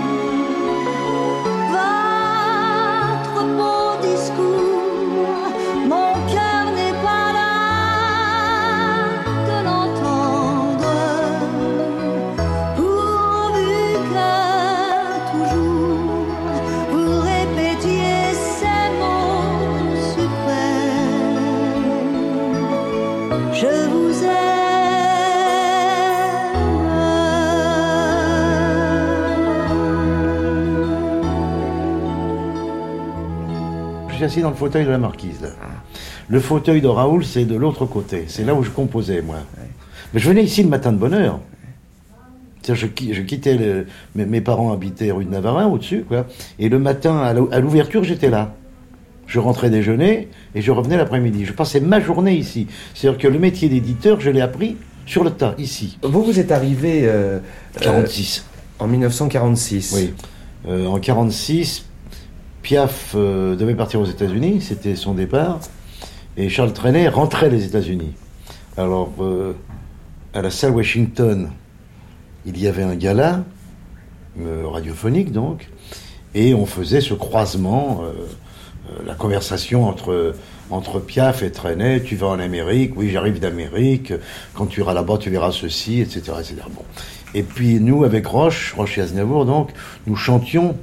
Votre beau discours, mon cœur n'est pas là de l'entendre. Pourvu que toujours vous répétiez ces mots suprêmes, je vous Je suis assis dans le fauteuil de la marquise, là. Le fauteuil de Raoul, c'est de l'autre côté. C'est là où je composais, moi. Mais je venais ici le matin de bonne heure. C'est-à-dire, je quittais mes parents habitaient rue de Navarin, au-dessus, quoi. Et le matin, à l'ouverture, j'étais là. Je rentrais déjeuner et je revenais l'après-midi. Je passais ma journée ici. C'est-à-dire que le métier d'éditeur, je l'ai appris sur le tas, ici. Vous êtes arrivé... 46. En 1946. Oui. En 46, Piaf devait partir aux États-Unis, c'était son départ, et Charles Trenet rentrait des États-Unis. Alors, à la salle Washington, il y avait un gala, radiophonique donc, et on faisait ce croisement, la conversation entre Piaf et Trenet. Tu vas en Amérique? Oui, j'arrive d'Amérique. Quand tu iras là-bas, tu verras ceci, etc., etc. Bon. Et puis nous, avec Roche et Aznavour, donc, nous chantions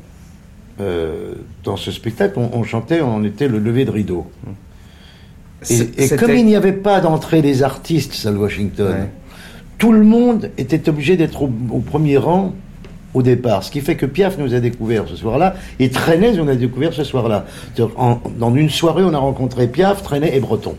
dans ce spectacle. On chantait, on était le lever de rideau. Et comme il n'y avait pas d'entrée des artistes, salle Washington, tout le monde était obligé d'être au premier rang au départ. Ce qui fait que Piaf nous a découvert ce soir-là, et Trenet nous a découvert ce soir-là. Dans une soirée, on a rencontré Piaf, Trenet et Breton.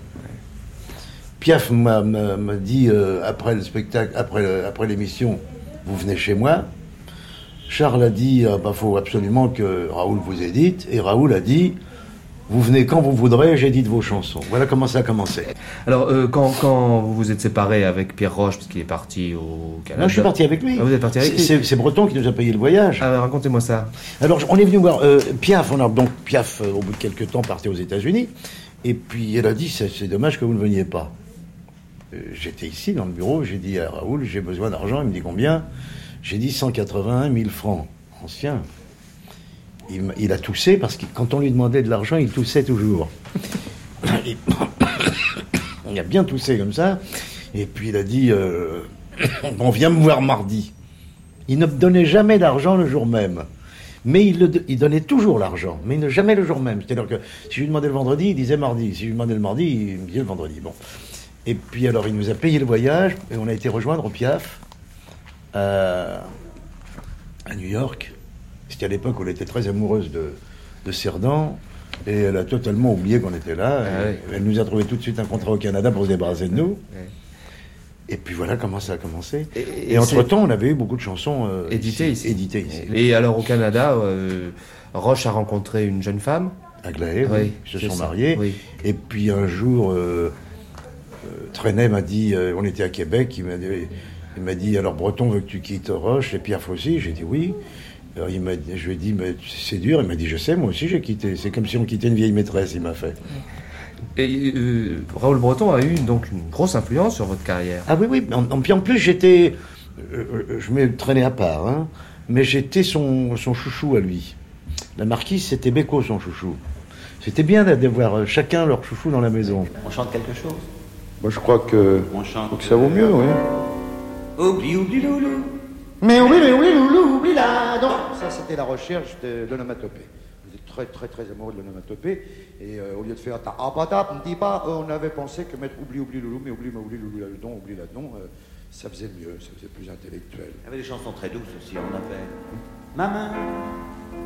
Piaf m'a dit, après le spectacle, après l'émission, vous venez chez moi. Charles a dit, faut absolument que Raoul vous édite. Et Raoul a dit, vous venez quand vous voudrez, j'édite vos chansons. Voilà comment ça a commencé. Alors, quand vous vous êtes séparé avec Pierre Roche, parce qu'il est parti au Canada... Non, je suis parti avec lui. Ah, vous êtes parti avec lui. C'est Breton qui nous a payé le voyage. Ah, racontez-moi ça. Alors, on est venu voir Piaf. Donc, Piaf, au bout de quelques temps, partait aux États-Unis. Et puis, elle a dit, c'est dommage que vous ne veniez pas. J'étais ici, dans le bureau, j'ai dit à Raoul, j'ai besoin d'argent. Il me dit combien? J'ai dit 181 000 francs anciens. Il a toussé parce que quand on lui demandait de l'argent, il toussait toujours. Il a bien toussé comme ça. Et puis il a dit on vient me voir mardi. Il ne me donnait jamais d'argent le jour même. Mais il donnait toujours l'argent, mais jamais le jour même. C'est-à-dire que si je lui demandais le vendredi, il disait mardi. Si je lui demandais le mardi, il me disait le vendredi. Bon. Et puis alors il nous a payé le voyage et on a été rejoindre Piaf à New York. C'était à l'époque où elle était très amoureuse de Cerdan, et elle a totalement oublié qu'on était là. Elle nous a trouvé tout de suite un contrat au Canada pour se débarrasser de nous. Et puis voilà comment ça a commencé. Et entre-temps, on avait eu beaucoup de chansons éditées ici. Et alors au Canada, Roche a rencontré une jeune femme. Aglaé, oui, ils se sont mariés. Oui. Et puis un jour, Trenet m'a dit, on était à Québec, il m'a dit, alors Breton veut que tu quittes Roche, et Piaf aussi. J'ai dit oui. Alors je lui ai dit, mais c'est dur. Il m'a dit, je sais, moi aussi j'ai quitté. C'est comme si on quittait une vieille maîtresse, il m'a fait. Et Raoul Breton a eu donc une grosse influence sur votre carrière. Ah oui. Puis en plus, j'étais... je me traînais à part, hein, mais j'étais son chouchou à lui. La marquise, c'était Bécaud, son chouchou. C'était bien d'avoir chacun leur chouchou dans la maison. On chante quelque chose? Moi, je crois que ça vaut mieux, oui. Oublie loulou. Mais oui, loulou, oublie là. Donc, ça, c'était la recherche de l'onomatopée. Vous êtes très, très, très amoureux de l'onomatopée. Et au lieu de faire ta apata, on avait pensé que mettre oublie loulou, mais oublie loulou là-dedans, oublie là-dedans, ça faisait mieux, ça faisait plus intellectuel. Il y avait des chansons très douces aussi, on avait. Ma main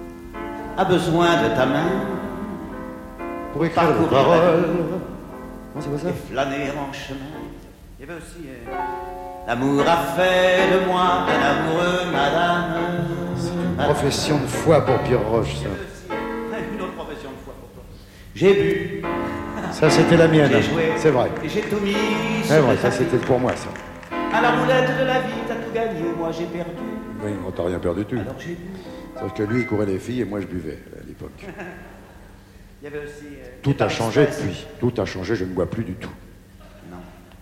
a besoin de ta main pour écrire des paroles c'est quoi ça? Et flâner en chemin. Il y avait aussi l'amour a fait de moi un amoureux, madame. C'est une profession de foi pour Pierre Roche, ça. Une autre profession de foi pour toi. J'ai bu. Ça, c'était la mienne, J'ai joué, c'est vrai. Et j'ai tout mis. C'est vrai, ça, c'était pour moi, ça. À la roulette de la vie, t'as tout gagné, moi j'ai perdu. Oui, on t'a rien perdu, tu. Alors j'ai bu. Sauf que lui, il courait les filles et moi, je buvais à l'époque. Il y avait aussi. Tout a changé depuis. Tout a changé, je ne bois plus du tout. Non.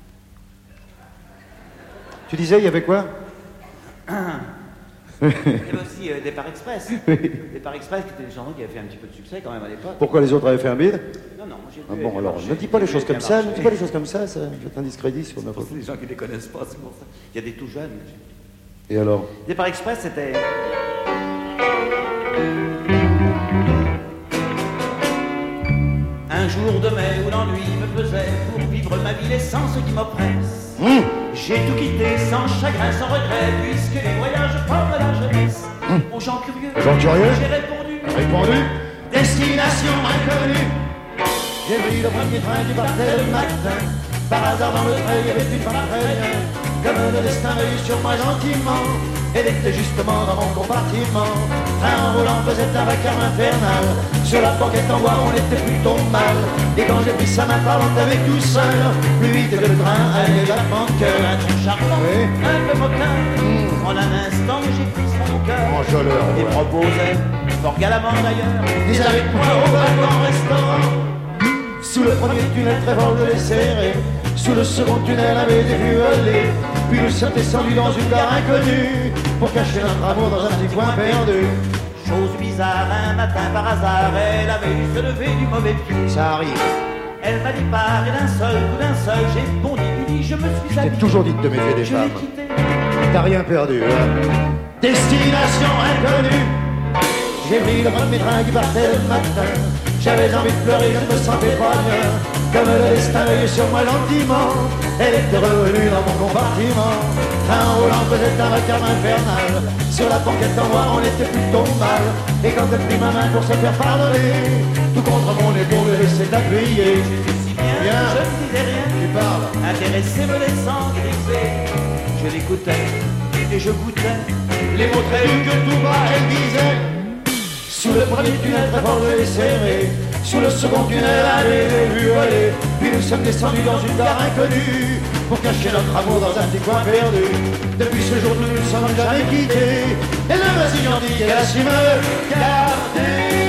Tu disais, il y avait quoi? Il y avait aussi Départ Express. Départ Express, qui était des chansons qui avaient fait un petit peu de succès quand même à l'époque. Pourquoi les autres avaient fait un bide? Non, non, j'ai Ah bon, alors, ne dis pas les choses comme ça, ne dis pas les choses comme ça, ça jette un discrédit sur notre... Les gens qui ne les connaissent pas, c'est pour ça. Il y a des tout jeunes. Et alors? Départ Express, c'était... Un jour de mai où l'ennui me pesait pour vivre ma vie l'essence qui m'oppresse. J'ai tout quitté sans chagrin, sans regret, puisque les voyages forment la jeunesse. Aux gens curieux, j'ai répondu. Destination inconnue. J'ai pris le premier train qui partait le matin. Par hasard dans le train, il y avait une femme très bien. Comme le destin veille sur moi gentiment. Elle était justement dans mon compartiment. Train en roulant faisait un vacarme infernal. Sur la banquette en bois, on était plutôt mal. Et quand j'ai pris sa main parlante avec tout seul, plus vite que le train allait battement de cœur. Un ton charmant, un peu moquin. En un instant, j'ai pris son cœur. Et proposait, fort galamment d'ailleurs, dis avec moi au wagon restaurant. Sous le premier tunnel très fort je l'ai serré. Sous le second tunnel avait des vues allées. Puis nous sommes descendus dans une gare inconnue pour cacher notre amour dans un petit coin perdu. Chose bizarre, un matin par hasard, elle avait dû se lever du mauvais pied. Ça arrive. Elle m'a disparu d'un seul coup d'un seul. J'ai bondi du lit, je me suis habillé. Je t'ai toujours dit de te méfier des femmes. T'as rien perdu, hein? Destination inconnue. J'ai pris le premier train qui partait le matin. J'avais envie de pleurer, je ne me sentais pas bien. Comme le destin veillait sur moi gentiment, elle était revenue dans mon compartiment. Train roulant faisait un vacarme infernal. Sur la banquette en bois, on était plutôt mal. Et quand elle prit ma main pour se faire pardonner, tout contre mon épaule, elle s'est appuyée. J'étais si bien, je ne disais rien. Tu parles. Intéressé me laissant griser. Je l'écoutais et je goûtais les mots très doux que tout bas elle disait. Sous le premier tunnel très fort je l'ai serré. Sous le second tunnel allez, les vues aller. Puis nous sommes descendus dans une gare inconnue pour cacher notre amour dans un petit coin perdu. Depuis ce jour nous ne nous sommes jamais quittés. Et le vas-y gentil qu'elle a su me garder.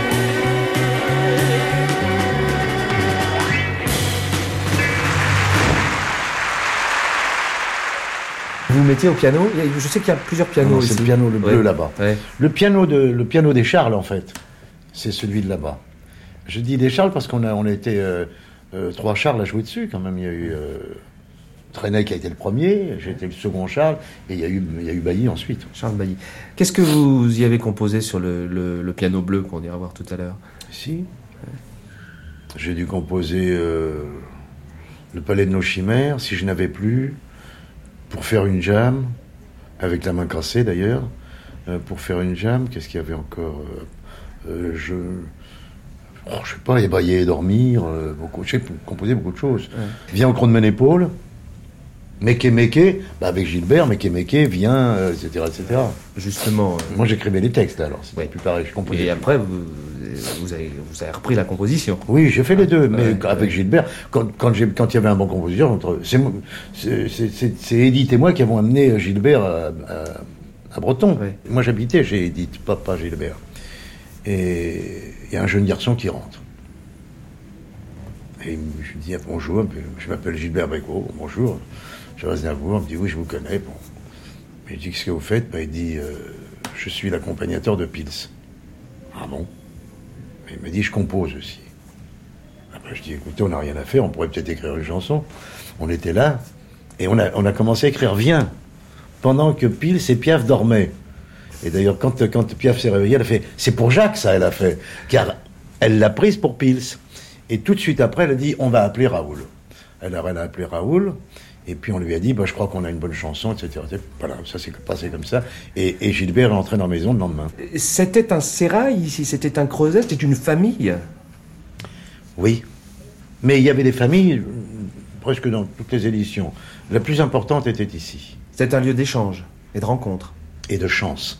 Vous vous mettiez au piano? Je sais qu'il y a plusieurs pianos ici. C'est le piano le bleu là-bas. Ouais. Le piano des Charles, en fait, c'est celui de là-bas. Je dis des Charles parce qu'on a été 3 Charles à jouer dessus quand même. Il y a eu Trenet qui a été le premier, j'ai été le second Charles, et il y a eu Bailly ensuite. Charles Bailly. Qu'est-ce que vous y avez composé sur le piano bleu qu'on ira voir tout à l'heure? Si. J'ai dû composer Le Palais de nos Chimères, Si je n'avais plus, pour faire une jam, avec la main cassée d'ailleurs, pour faire une jam, qu'est-ce qu'il y avait encore je sais pas, ébailler et dormir, j'ai composé beaucoup de choses. Ouais. Viens au creux de mon épaule, Méké, avec Gilbert, Méké, viens, etc., etc. Justement. Moi j'écrivais les textes alors, c'était plus pareil, je composais. Et après, vous avez repris la composition. Oui, j'ai fait les deux, mais avec Gilbert, quand il y avait un bon compositeur, c'est Edith et moi qui avons amené Gilbert à Breton. Ouais. Moi j'habitais chez Edith, pas Gilbert. Et il y a un jeune garçon qui rentre. Et je lui dis bonjour, je m'appelle Gilbert Bécaud, bonjour. Je reste à vous, il me dit oui, je vous connais. Bon. Mais je dis qu'est-ce que vous faites? Il dit je suis l'accompagnateur de Pils. Ah bon? Et il me dit je compose aussi. Après je dis écoutez, on n'a rien à faire, on pourrait peut-être écrire une chanson. On était là et on a commencé à écrire Viens pendant que Pils et Piaf dormaient. Et d'ailleurs, quand Piaf s'est réveillée, elle a fait « C'est pour Jacques, ça, elle a fait. » Car elle l'a prise pour Pils. Et tout de suite après, elle a dit « On va appeler Raoul. » Elle a appelé Raoul, et puis on lui a dit « Je crois qu'on a une bonne chanson, etc. » Voilà, ça s'est passé comme ça. Et Gilbert est entré dans la maison le lendemain. C'était un sérail ici, c'était un creuset, c'était une famille. Oui. Mais il y avait des familles, presque dans toutes les éditions. La plus importante était ici. C'est un lieu d'échange et de rencontre. Et de chance.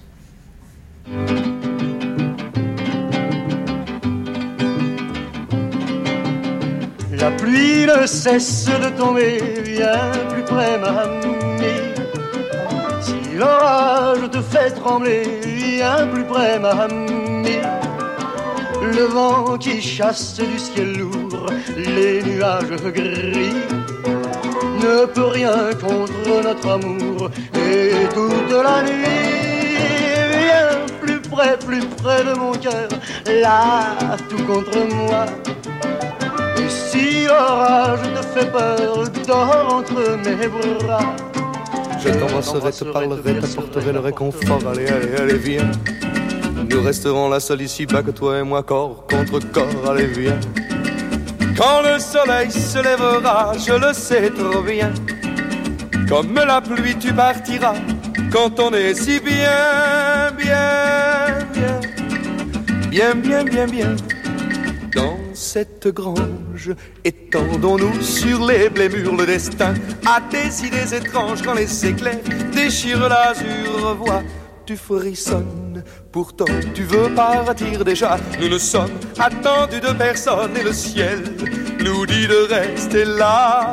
La pluie ne cesse de tomber, viens plus près, mamie. Si l'orage te fait trembler, viens plus près, mamie. Le vent qui chasse du ciel lourd les nuages gris ne peut rien contre notre amour. Et toute la nuit, viens plus près de mon cœur, là, tout contre moi. Et si l'orage te fait peur, dors entre mes bras. Je t'embrasserai, te parlerai, t'apporterai le réconfort. Allez, allez, allez, viens. Nous resterons là seuls ici-bas, que toi et moi, corps contre corps. Allez, viens. Quand le soleil se lèvera, je le sais trop bien. Comme la pluie, tu partiras. Quand on est si bien, bien, bien, bien, bien, bien, bien. Dans cette grange, étendons-nous sur les blés mûrs. Le destin a des idées étranges. Quand les éclairs déchirent l'azur, vois, tu frissonnes. Pourtant tu veux partir déjà. Nous ne sommes attendus de personne. Et le ciel nous dit de rester là.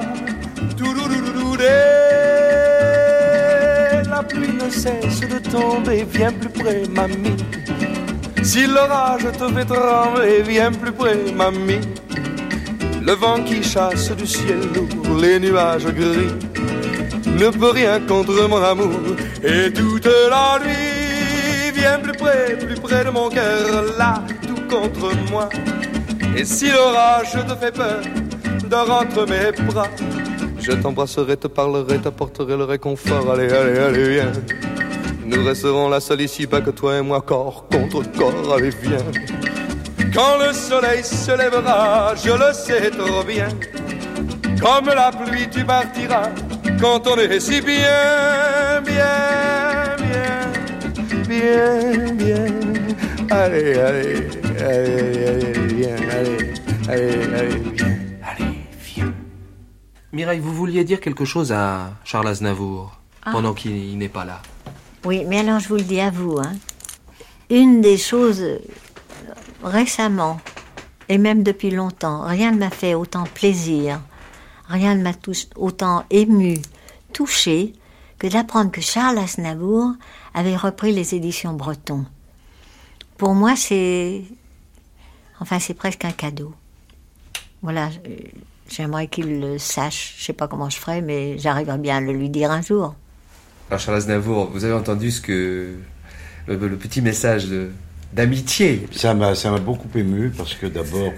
La pluie ne cesse de tomber. Viens plus près, mamie. Si l'orage te fait trembler, viens plus près, mamie. Le vent qui chasse du ciel lourd les nuages gris ne peut rien contre mon amour. Et toute la nuit, viens plus près de mon cœur, là, tout contre moi. Et si l'orage te fait peur, dors entre mes bras. Je t'embrasserai, te parlerai, t'apporterai le réconfort. Allez, allez, allez, viens. Nous resterons là seuls ici, pas que toi et moi, corps contre corps, allez viens. Quand le soleil se lèvera, je le sais trop bien. Comme la pluie tu partiras, quand on est si bien, bien, bien, bien, bien. Allez, allez, allez, allez, viens, allez, allez, allez, viens. Allez, viens. Mireille, vous vouliez dire quelque chose à Charles Aznavour pendant qu'il n'est pas là. Oui, mais alors je vous le dis à vous, hein. Une des choses récemment, et même depuis longtemps, rien ne m'a fait autant plaisir, rien ne m'a autant ému, touché, que d'apprendre que Charles Aznavour avait repris les éditions Breton. Pour moi, c'est presque un cadeau. Voilà, j'aimerais qu'il le sache. Je ne sais pas comment je ferais, mais j'arriverai bien à le lui dire un jour. Alors Charles Aznavour, vous avez entendu le petit message d'amitié. Ça m'a beaucoup ému parce que d'abord,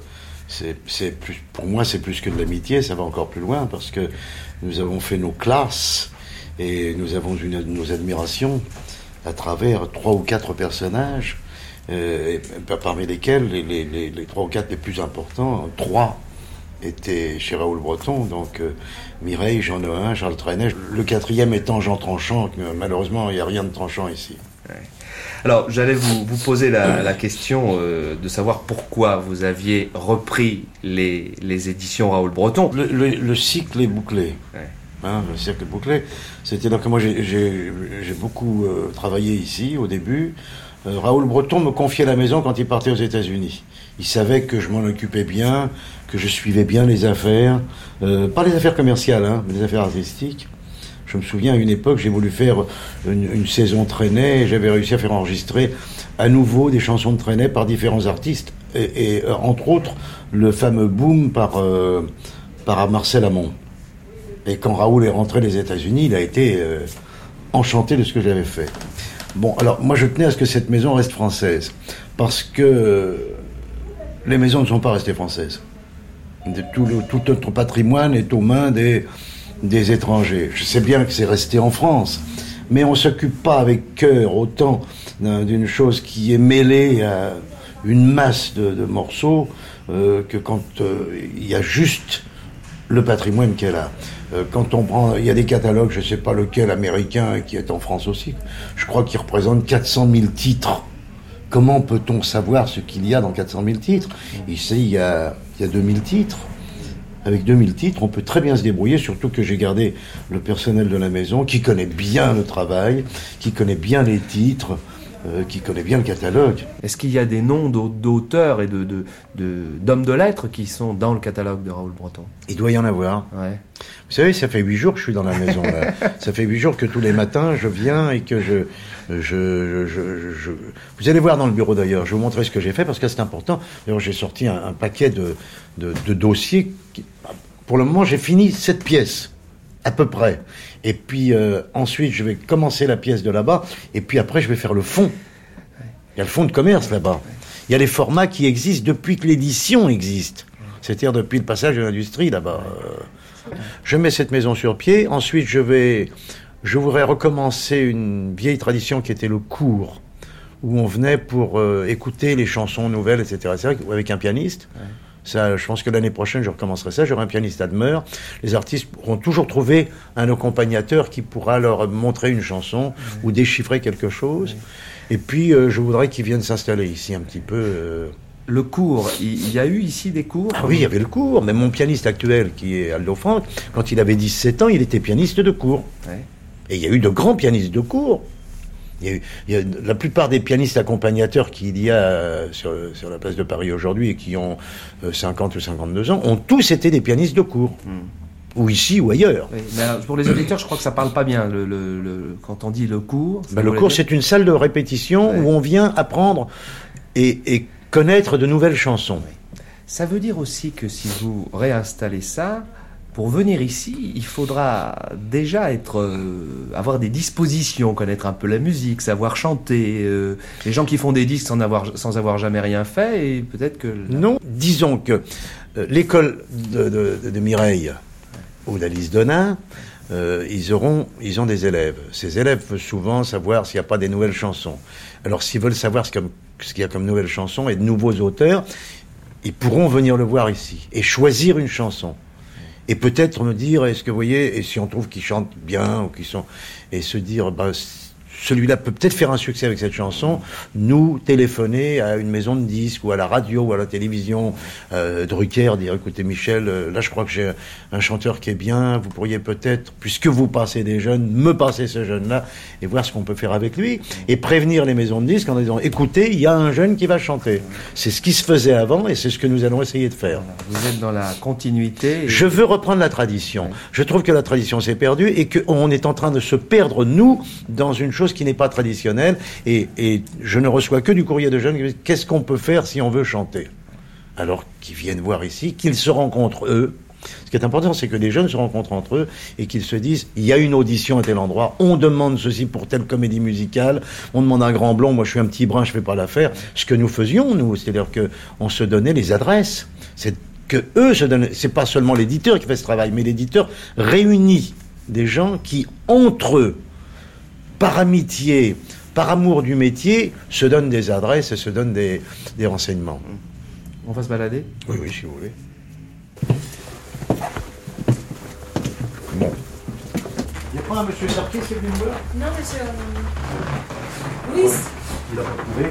pour moi c'est plus que de l'amitié, ça va encore plus loin parce que nous avons fait nos classes et nous avons eu nos admirations à travers 3 ou 4 personnages, parmi lesquels les 3 ou 4 les plus importants, 3 étaient chez Raoul Breton, donc Mireille, Jean Nohain, Charles Trenet, le 4e étant Jean Tranchant, malheureusement il n'y a rien de tranchant ici. Ouais. Alors j'allais vous poser la question de savoir pourquoi vous aviez repris les éditions Raoul Breton. Le cycle est bouclé. Ouais. Hein, le cercle est bouclé. C'est-à-dire que moi j'ai beaucoup travaillé ici au début. Raoul Breton me confiait la maison quand il partait aux États-Unis. Il savait que je m'en occupais bien, que je suivais bien les affaires, pas les affaires commerciales, hein, mais les affaires artistiques. Je me souviens, à une époque, j'ai voulu faire une saison Trenet, et j'avais réussi à faire enregistrer à nouveau des chansons de Trenet par différents artistes, et entre autres, le fameux Boom par Marcel Amont. Et quand Raoul est rentré des États-Unis, il a été enchanté de ce que j'avais fait. Bon, alors, moi, je tenais à ce que cette maison reste française, parce que les maisons ne sont pas restées françaises. Tout notre patrimoine est aux mains des étrangers. Je sais bien que c'est resté en France, mais on ne s'occupe pas avec cœur autant d'une chose qui est mêlée à une masse de morceaux que quand il y a juste le patrimoine qu'elle a. Quand on prend, il y a des catalogues, je ne sais pas lequel, américain, qui est en France aussi, je crois qu'il représente 400 000 titres. Comment peut-on savoir ce qu'il y a dans 400 000 titres ? Ici, il y a 2000 titres. avec 2000 titres, on peut très bien se débrouiller, surtout que j'ai gardé le personnel de la maison qui connaît bien le travail, qui connaît bien les titres, qui connaît bien le catalogue. Est-ce qu'il y a des noms d'auteurs et d'hommes de lettres qui sont dans le catalogue de Raoul Breton? Il doit y en avoir. Ouais. Vous savez, ça fait 8 jours que je suis dans la maison. Là. Ça fait 8 jours que tous les matins, je viens et que Vous allez voir dans le bureau d'ailleurs, je vais vous montrer ce que j'ai fait parce que c'est important. D'ailleurs, j'ai sorti un paquet de dossiers. Pour le moment, j'ai fini 7 pièces, à peu près. Et puis ensuite, je vais commencer la pièce de là-bas. Et puis après, je vais faire le fond. Il y a le fond de commerce là-bas. Il y a les formats qui existent depuis que l'édition existe. C'est-à-dire depuis le passage de l'industrie là-bas. Je mets cette maison sur pied. Ensuite, je voudrais recommencer une vieille tradition qui était le cours, où on venait pour écouter les chansons nouvelles, etc., avec un pianiste. Ouais. Ça, je pense que l'année prochaine, je recommencerai ça. J'aurai un pianiste à demeure. Les artistes pourront toujours trouver un accompagnateur qui pourra leur montrer une chanson ou déchiffrer quelque chose. Et puis, je voudrais qu'ils viennent s'installer ici un petit peu. Le cours, il y a eu ici des cours? Ah oui, il y avait le cours. Mais mon pianiste actuel, qui est Aldo Franck, quand il avait 17 ans, il était pianiste de cours. Ouais. Et il y a eu de grands pianistes de cours. Il y a la plupart des pianistes accompagnateurs qu'il y a sur la place de Paris aujourd'hui et qui ont 50 ou 52 ans, ont tous été des pianistes de cours. Ou ici ou ailleurs. Oui, mais alors, pour les auditeurs, je crois que ça parle pas bien quand on dit le cours. Le cours, c'est une salle de répétition où on vient apprendre et connaître de nouvelles chansons. Ça veut dire aussi que si vous réinstallez ça, pour venir ici, il faudra déjà avoir des dispositions, connaître un peu la musique, savoir chanter. Les gens qui font des disques sans avoir jamais rien fait, et peut-être que... Non, disons que l'école de Mireille ou d'Alice Donin, ils ont des élèves. Ces élèves veulent souvent savoir s'il n'y a pas des nouvelles chansons. Alors s'ils veulent savoir ce qu'il y a comme nouvelles chansons et de nouveaux auteurs, ils pourront venir le voir ici et choisir une chanson. Et peut-être me dire, est-ce que vous voyez, et si on trouve qu'ils chantent bien, ou qu'ils sont, et se dire, celui-là peut peut-être faire un succès avec cette chanson, nous téléphoner à une maison de disques, ou à la radio, ou à la télévision, Drucker, dire, écoutez Michel, là je crois que j'ai un chanteur qui est bien, vous pourriez peut-être, puisque vous passez des jeunes, me passer ce jeune-là, et voir ce qu'on peut faire avec lui, et prévenir les maisons de disques en disant, écoutez, il y a un jeune qui va chanter. C'est ce qui se faisait avant, et c'est ce que nous allons essayer de faire. Vous êtes dans la continuité. Je veux reprendre la tradition. Oui. Je trouve que la tradition s'est perdue, et qu'on est en train de se perdre, nous, dans une chose qui n'est pas traditionnelle, et je ne reçois que du courrier de jeunes qui disent qu'est-ce qu'on peut faire si on veut chanter, alors qu'ils viennent voir ici, qu'ils se rencontrent eux. Ce qui est important, c'est que les jeunes se rencontrent entre eux et qu'ils se disent il y a une audition à tel endroit, on demande ceci pour telle comédie musicale, on demande un grand blond, moi je suis un petit brun, je fais pas l'affaire. Ce que nous faisions, nous, c'est-à-dire que on se donnait les adresses, c'est que eux se donnent, c'est pas seulement l'éditeur qui fait ce travail, mais l'éditeur réunit des gens qui entre eux, par amitié, par amour du métier, se donnent des adresses et se donnent des renseignements. On va se balader ? Oui, si vous voulez. Bon. Il n'y a pas un monsieur Sarkis qui est venu me voir ? Non, monsieur. Louis. Il a retrouvé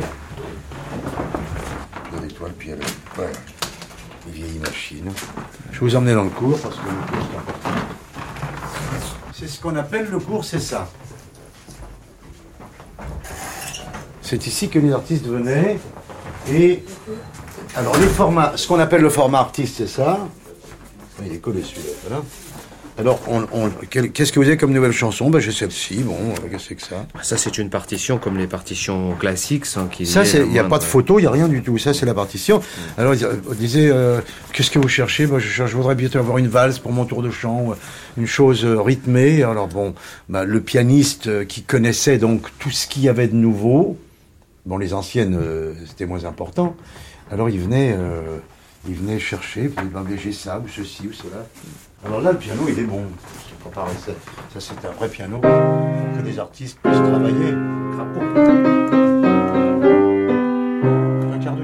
une étoile, puis elle voilà. Une vieille machine. Je vais vous emmener dans le cours, parce que le cours, c'est important. C'est ce qu'on appelle le cours, c'est ça. C'est ici que les artistes venaient et alors les formats, ce qu'on appelle le format artiste, c'est ça. Il est collé celui-là, voilà. Alors, qu'est-ce que vous avez comme nouvelle chanson ? J'ai celle-ci, qu'est-ce que c'est que ça ? Ça, c'est une partition comme les partitions classiques. Ça, il n'y a pas de photo, il n'y a rien du tout. Ça, c'est la partition. Alors, on disait, qu'est-ce que vous cherchez ? Je voudrais bientôt avoir une valse pour mon tour de chant, une chose rythmée. Alors, le pianiste qui connaissait donc tout ce qu'il y avait de nouveau, les anciennes, c'était moins important. Alors, il venait chercher, puis j'ai ça, ou ceci, ou cela. Alors là, le piano, il est bon. Ça, c'est un vrai piano. Que des artistes puissent travailler. Crapaud. Un quart de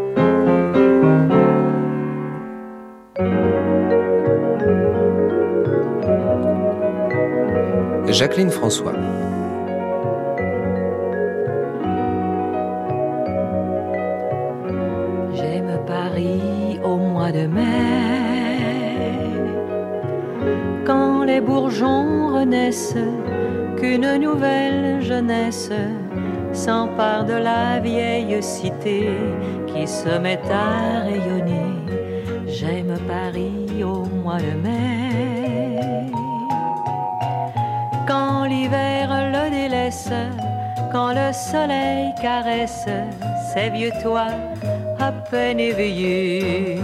cœur. Jacqueline François. J'aime Paris au mois de mai. les bourgeons renaissent, qu'une nouvelle jeunesse s'empare de la vieille cité qui se met à rayonner. J'aime Paris au mois de mai, quand l'hiver le délaisse, quand le soleil caresse ces vieux toits à peine éveillés.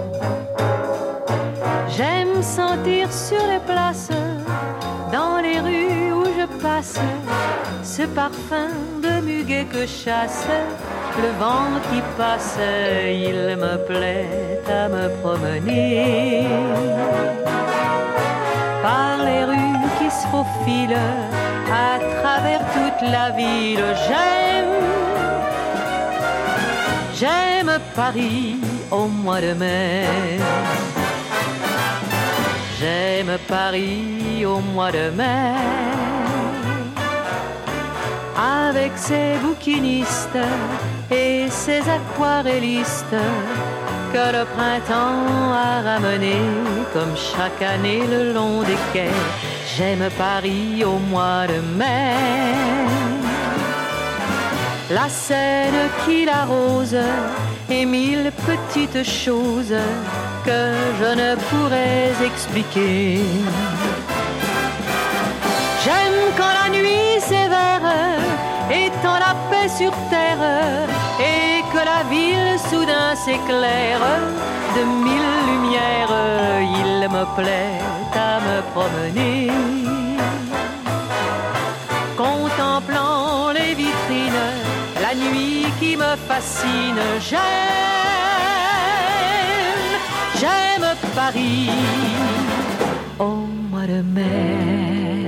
J'aime sentir sur les places, dans les rues où je passe, ce parfum de muguet que chasse le vent qui passe. Il me plaît à me promener par les rues qui se faufilent à travers toute la ville. J'aime Paris au mois de mai. J'aime Paris au mois de mai, avec ses bouquinistes et ses aquarellistes que le printemps a ramené comme chaque année le long des quais. J'aime Paris au mois de mai, la Seine qui l'arrose et mille petites choses que je ne pourrais expliquer. J'aime quand la nuit sévère étend la paix sur terre et que la ville soudain s'éclaire de mille lumières. Il me plaît à me promener, contemplant les vitrines, la nuit qui me fascine. J'aime Paris au mois de mai.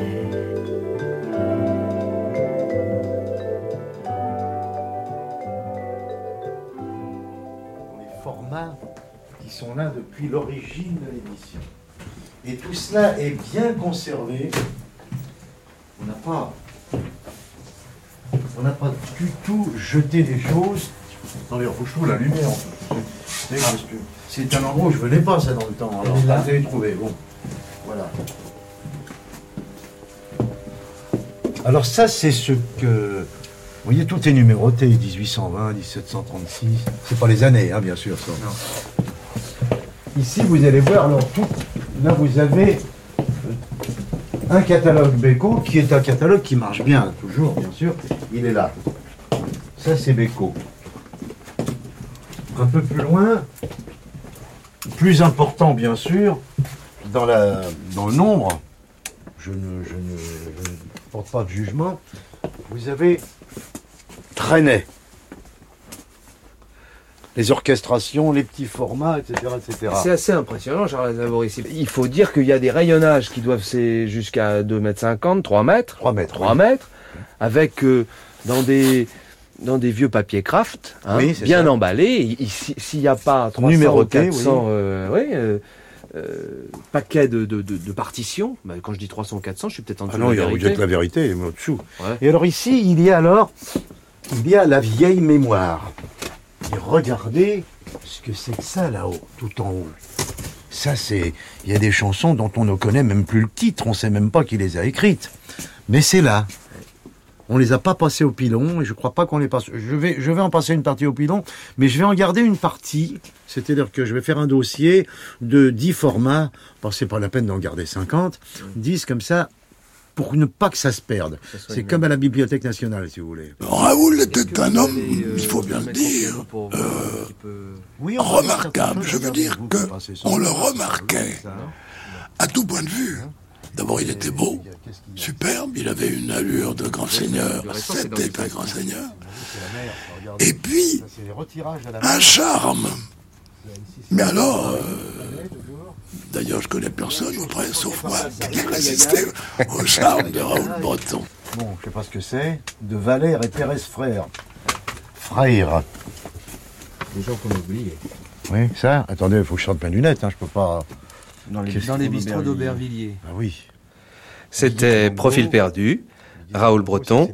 Les formats qui sont là depuis l'origine de l'émission. Et tout cela est bien conservé. On n'a pas du tout jeté des choses. Attendez, il faut que je trouve la lumière. C'est un endroit où je venais pas ça dans le temps. Alors là, vous avez trouvé. Bon, voilà. Alors ça, c'est ce que... Vous voyez, tout est numéroté. 1820, 1736. C'est pas les années, hein, bien sûr. Ça. Non. Ici, vous allez voir, alors tout... Là, vous avez un catalogue Beko, qui est un catalogue qui marche bien, toujours, bien sûr. Il est là. Ça, c'est Beko. Un peu plus loin, plus important, bien sûr, dans le nombre, je ne porte pas de jugement, vous avez Trenet. Les orchestrations, les petits formats, etc. etc. C'est assez impressionnant, Charles Aznavour, ici. Il faut dire qu'il y a des rayonnages qui doivent c'est jusqu'à 2,50 m, 3 mètres. 3 mètres, avec dans des vieux papiers craft, hein, oui, bien ça. Emballés. S'il n'y a pas 300 numéroté, ou 400 paquets de partitions, bah, quand je dis 300 ou 400, je suis peut-être en dessous de la vérité. Non, il y a de la vérité, mais au-dessous. Ouais. Et alors ici, il y a la vieille mémoire. Et regardez ce que c'est que ça là-haut, tout en haut. Ça, il y a des chansons dont on ne connaît même plus le titre, on ne sait même pas qui les a écrites. Mais c'est là. On les a pas passées au pilon, et je crois pas qu'on les passe. Je vais en passer une partie au pilon, mais je vais en garder une partie. C'est-à-dire que je vais faire un dossier de 10 formats. Bon, c'est pas la peine d'en garder 50. 10 comme ça, pour ne pas que ça se perde. C'est comme à la Bibliothèque nationale, si vous voulez. Raoul était un homme, il faut bien le dire, remarquable. Je veux dire qu'on le remarquait à tout point de vue. D'abord, il était beau, superbe, il avait une allure de grand seigneur, c'était un grand seigneur. Et puis, un charme. Mais alors, d'ailleurs, je connais personne, ou presque, sauf moi, qui résistait au charme de Raoul Breton. Bon, je sais pas ce que c'est, de Valère et Thérèse Frère. Frère. Des gens qu'on a oubliés. Oui, ça, attendez, il faut que je sorte mes lunettes, hein, je peux pas... Dans les bistrots d'Aubervilliers. Ah oui. C'était Profil perdu, Raoul Breton,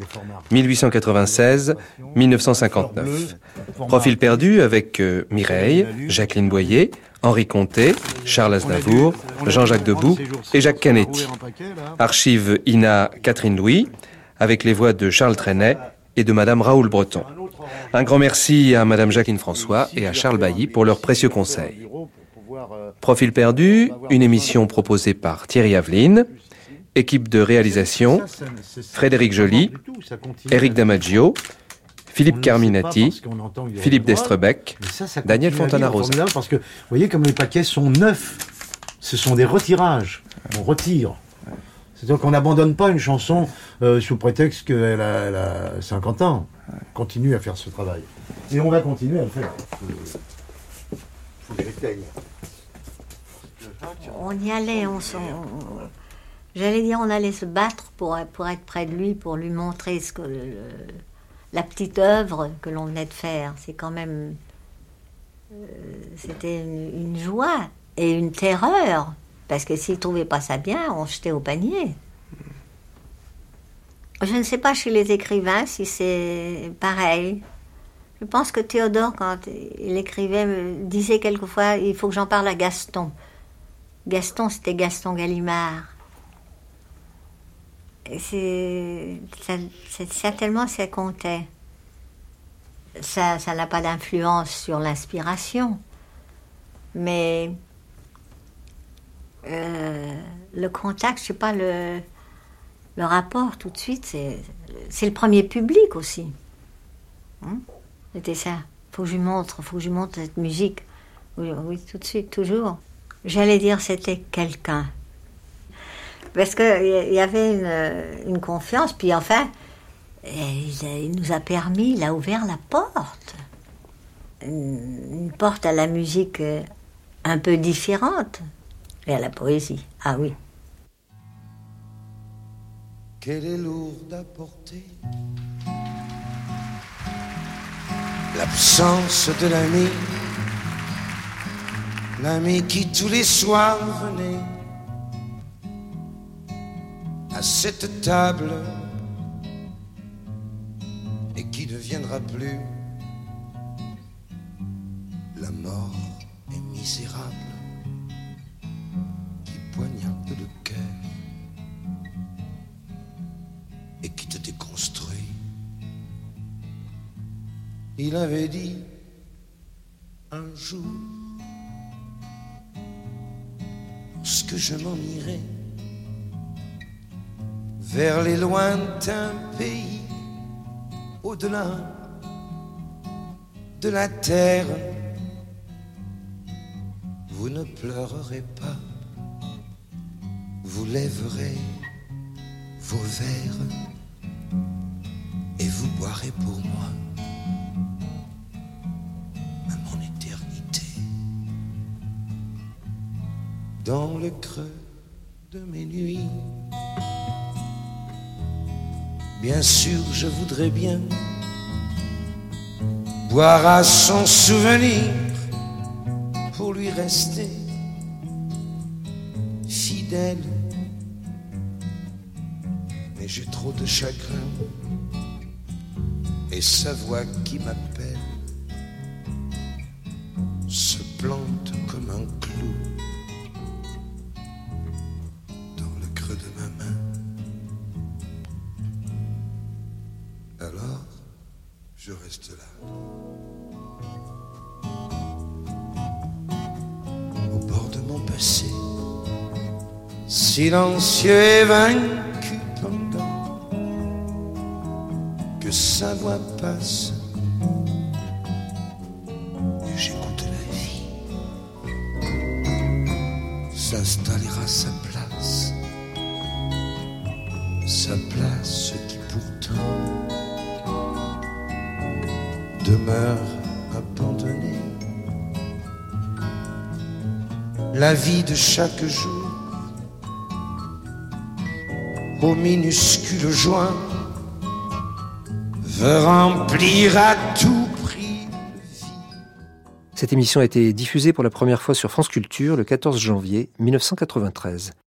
1896-1959. Profil perdu avec Mireille, Jacqueline Boyer, Henri Conté, Charles Aznavour, Jean-Jacques Debout et Jacques Canetti. Archives INA Catherine Louis, avec les voix de Charles Trenet et de Madame Raoul Breton. Un grand merci à Madame Jacqueline François et à Charles Bailly pour leurs précieux conseils. Profil perdu, une émission proposée par Thierry Aveline, équipe de réalisation, Frédéric Joly, Éric Damaggio, Philippe Carminati, Philippe Destrebec, Daniel Fontana-Rosa. Parce que, vous voyez, comme les paquets sont neufs, ce sont des retirages. On retire. C'est-à-dire qu'on n'abandonne pas une chanson sous prétexte qu'elle a 50 ans. On continue à faire ce travail. Et on va continuer à le faire. Il faut que j'éteigne. On y allait, j'allais dire, on allait se battre pour être près de lui, pour lui montrer la petite œuvre que l'on venait de faire. C'est quand même... c'était une joie et une terreur, parce que s'il ne trouvait pas ça bien, on jetait au panier. Je ne sais pas chez les écrivains si c'est pareil. Je pense que Théodore, quand il écrivait, me disait quelquefois, il faut que j'en parle à Gaston. Gaston, c'était Gaston Gallimard. Certainement, ça comptait. Ça n'a pas d'influence sur l'inspiration. Mais le contact, je ne sais pas, le rapport tout de suite, c'est le premier public aussi. C'était ça. Faut que je lui montre cette musique. Oui, tout de suite, toujours. J'allais dire c'était quelqu'un. Parce qu'il y avait une confiance, puis enfin, il nous a permis, il a ouvert la porte. Une porte à la musique un peu différente, et à la poésie. Ah oui. Qu'elle est lourde à porter, l'absence de l'ami qui tous les soirs venait à cette table et qui ne viendra plus. La mort est misérable qui poignarde le cœur et qui te déconstruit. Il avait dit un jour, lorsque je m'en irai vers les lointains pays, au-delà de la terre, vous ne pleurerez pas, vous lèverez vos verres et vous boirez pour moi à mon éternité. Dans le creux de mes nuits, bien sûr je voudrais bien boire à son souvenir pour lui rester fidèle. Mais j'ai trop de chagrin et sa voix qui m'appelle se plante comme un clou dans le creux de ma main. Alors, je reste là, au bord de mon passé, silencieux et vaincu pendant que sa voix passe. Et j'écoute la vie s'installer à sa place qui pourtant demeure abandonnée. La vie de chaque jour au minuscule joint veut remplir à tout prix. Cette émission a été diffusée pour la première fois sur France Culture le 14 janvier 1993.